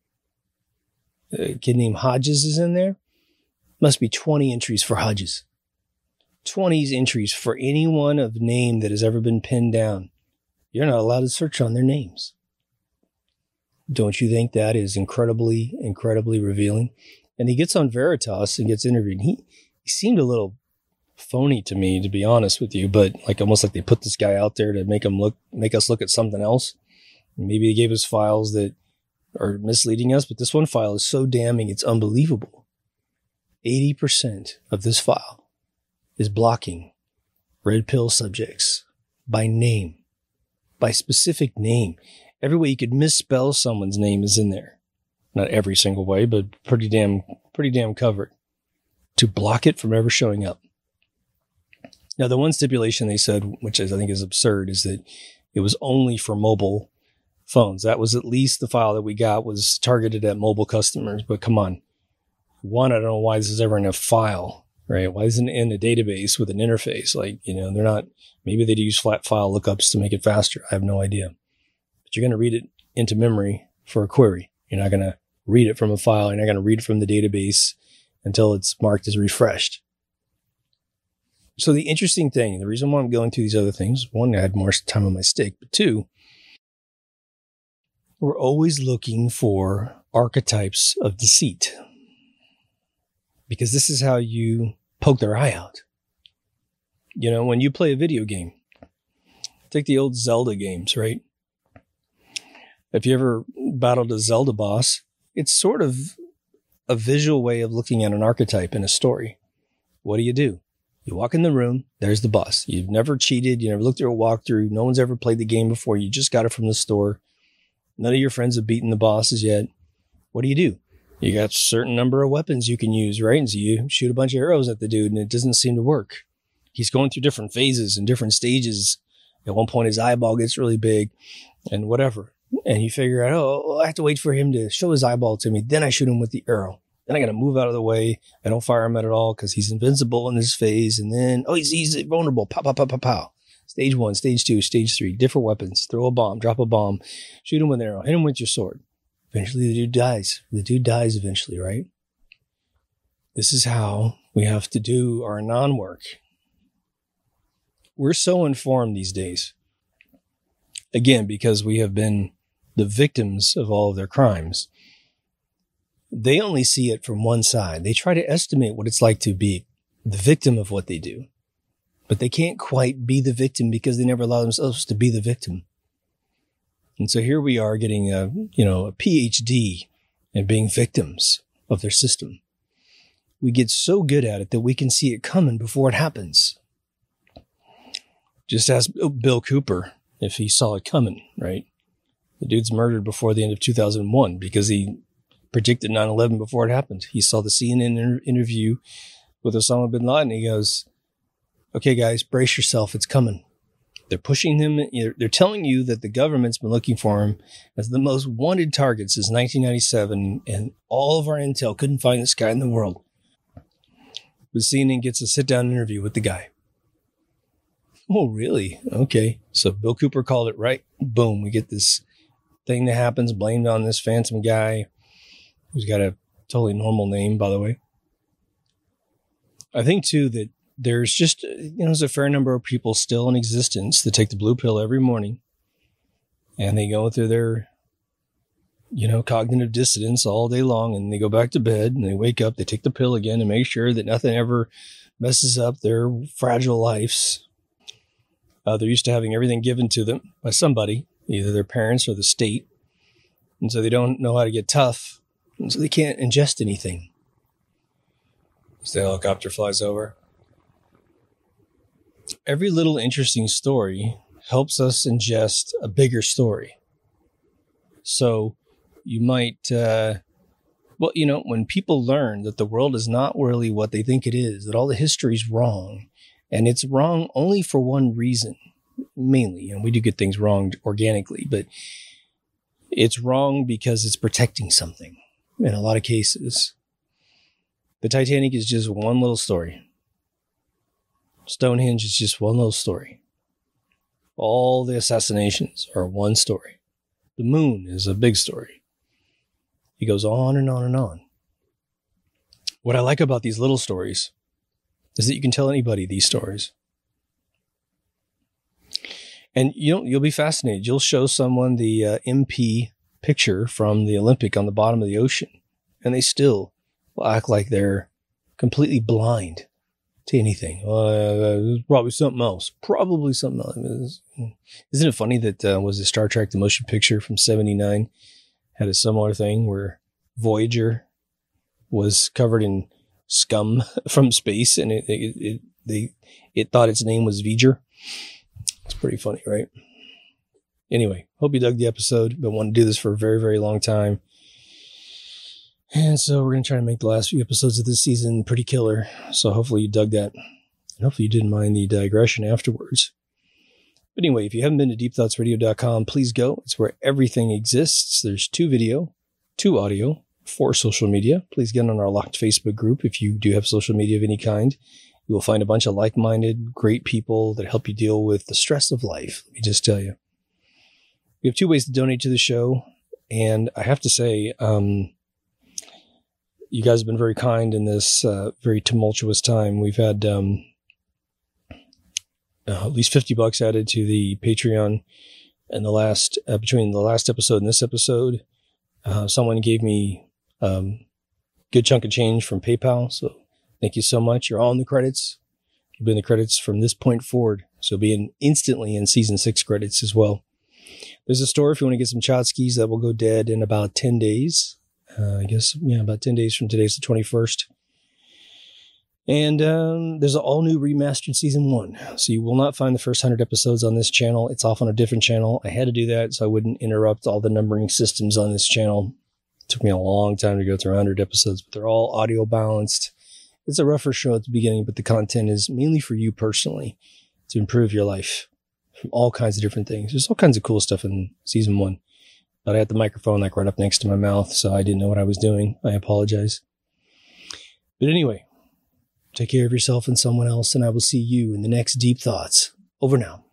a kid named Hodges is in there, must be twenty entries for Hodges. twenty entries for anyone of name that has ever been pinned down. You're not allowed to search on their names. Don't you think that is incredibly, incredibly revealing? And he gets on Veritas and gets interviewed. He, he seemed a little phony to me, to be honest with you, but like almost like they put this guy out there to make him look, make us look at something else. Maybe they gave us files that are misleading us, but this one file is so damning, it's unbelievable. eighty percent of this file is blocking red pill subjects by name, by specific name. Every way you could misspell someone's name is in there. Not every single way, but pretty damn, pretty damn covered to block it from ever showing up. Now, the one stipulation they said, which I think is absurd, is that it was only for mobile phones. That was at least the file that we got was targeted at mobile customers. But come on. One, I don't know why this is ever in a file, right? Why isn't it in a database with an interface? Like, you know, they're not, maybe they'd use flat file lookups to make it faster. I have no idea. But you're going to read it into memory for a query. You're not going to read it from a file. You're not going to read it from the database until it's marked as refreshed. So the interesting thing, the reason why I'm going through these other things, one, I had more time on my stick, but two, we're always looking for archetypes of deceit because this is how you poke their eye out. You know, when you play a video game, take the old Zelda games, right? If you ever battled a Zelda boss, it's sort of a visual way of looking at an archetype in a story. What do you do? You walk in the room, there's the boss. You've never cheated. You never looked through a walkthrough. No one's ever played the game before. You just got it from the store. None of your friends have beaten the bosses yet. What do you do? You got a certain number of weapons you can use, right? And so you shoot a bunch of arrows at the dude and it doesn't seem to work. He's going through different phases and different stages. At one point, his eyeball gets really big and whatever. And you figure out, oh, I have to wait for him to show his eyeball to me. Then I shoot him with the arrow. Then I got to move out of the way. I don't fire him at all because he's invincible in this phase. And then, oh, he's, he's vulnerable. Pow, pow, pow, pow, pow. Stage one, stage two, stage three, different weapons. Throw a bomb, drop a bomb, shoot him with an arrow, hit him with your sword. Eventually the dude dies. The dude dies eventually, right? This is how we have to do our non-work. We're so informed these days. Again, because we have been the victims of all of their crimes. They only see it from one side. They try to estimate what it's like to be the victim of what they do. But they can't quite be the victim because they never allow themselves to be the victim. And so here we are getting a, you know, a P H D in being victims of their system. We get so good at it that we can see it coming before it happens. Just ask Bill Cooper if he saw it coming, right? The dude's murdered before the end of two thousand one because he predicted nine eleven before it happened. He saw the C N N inter- interview with Osama bin Laden. He goes, okay, guys, brace yourself. It's coming. They're pushing him. They're telling you that the government's been looking for him as the most wanted target since nineteen ninety-seven, and all of our intel couldn't find this guy in the world. But C N N gets a sit-down interview with the guy. Oh, really? Okay. So Bill Cooper called it right. Boom. We get this thing that happens blamed on this phantom guy who's got a totally normal name, by the way. I think, too, that there's just, you know, there's a fair number of people still in existence that take the blue pill every morning and they go through their, you know, cognitive dissonance all day long and they go back to bed and they wake up, they take the pill again and make sure that nothing ever messes up their fragile lives. Uh, they're used to having everything given to them by somebody, either their parents or the state. And so they don't know how to get tough. And so they can't ingest anything. As the helicopter flies over. Every little interesting story helps us ingest a bigger story. So you might, uh, well, you know, when people learn that the world is not really what they think it is, that all the history is wrong, and it's wrong only for one reason, mainly, and we do get things wrong organically, but it's wrong because it's protecting something in a lot of cases. The Titanic is just one little story. Stonehenge is just one little story. All the assassinations are one story. The moon is a big story. It goes on and on and on. What I like about these little stories is that you can tell anybody these stories. And you'll, you'll be fascinated. You'll show someone the uh, M P picture from the Olympic on the bottom of the ocean, and they still will act like they're completely blind to anything. Uh, probably something else. Probably something else. I mean, isn't it funny that uh, was the Star Trek the motion picture from seventy-nine had a similar thing where Voyager was covered in scum from space, and it it, it they it thought its name was V'ger. It's pretty funny, right? Anyway, hope you dug the episode. But want to do this for a very, very long time. And so we're going to try to make the last few episodes of this season pretty killer. So hopefully you dug that. And hopefully you didn't mind the digression afterwards. But anyway, if you haven't been to deep thoughts radio dot com, please go. It's where everything exists. There's two video, two audio, four social media. Please get on our locked Facebook group if you do have social media of any kind. You will find a bunch of like-minded, great people that help you deal with the stress of life. Let me just tell you. We have two ways to donate to the show. And I have to say, um, you guys have been very kind in this uh, very tumultuous time. We've had um, uh, at least fifty bucks added to the Patreon and the last, uh, between the last episode and this episode. Uh, someone gave me a um, good chunk of change from PayPal. So thank you so much. You're all in the credits. You'll be in the credits from this point forward. So you'll be in instantly in season six credits as well. There's a store if you want to get some tchotchkes that will go dead in about ten days. Uh, I guess, yeah, about ten days from today's the twenty-first. And um, there's an all-new remastered season one. So you will not find the first one hundred episodes on this channel. It's off on a different channel. I had to do that so I wouldn't interrupt all the numbering systems on this channel. It took me a long time to go through one hundred episodes, but they're all audio balanced. It's a rougher show at the beginning, but the content is mainly for you personally to improve your life from all kinds of different things. There's all kinds of cool stuff in season one. But I had the microphone like right up next to my mouth, so I didn't know what I was doing. I apologize. But anyway, take care of yourself and someone else, and I will see you in the next Deep Thoughts. Over now.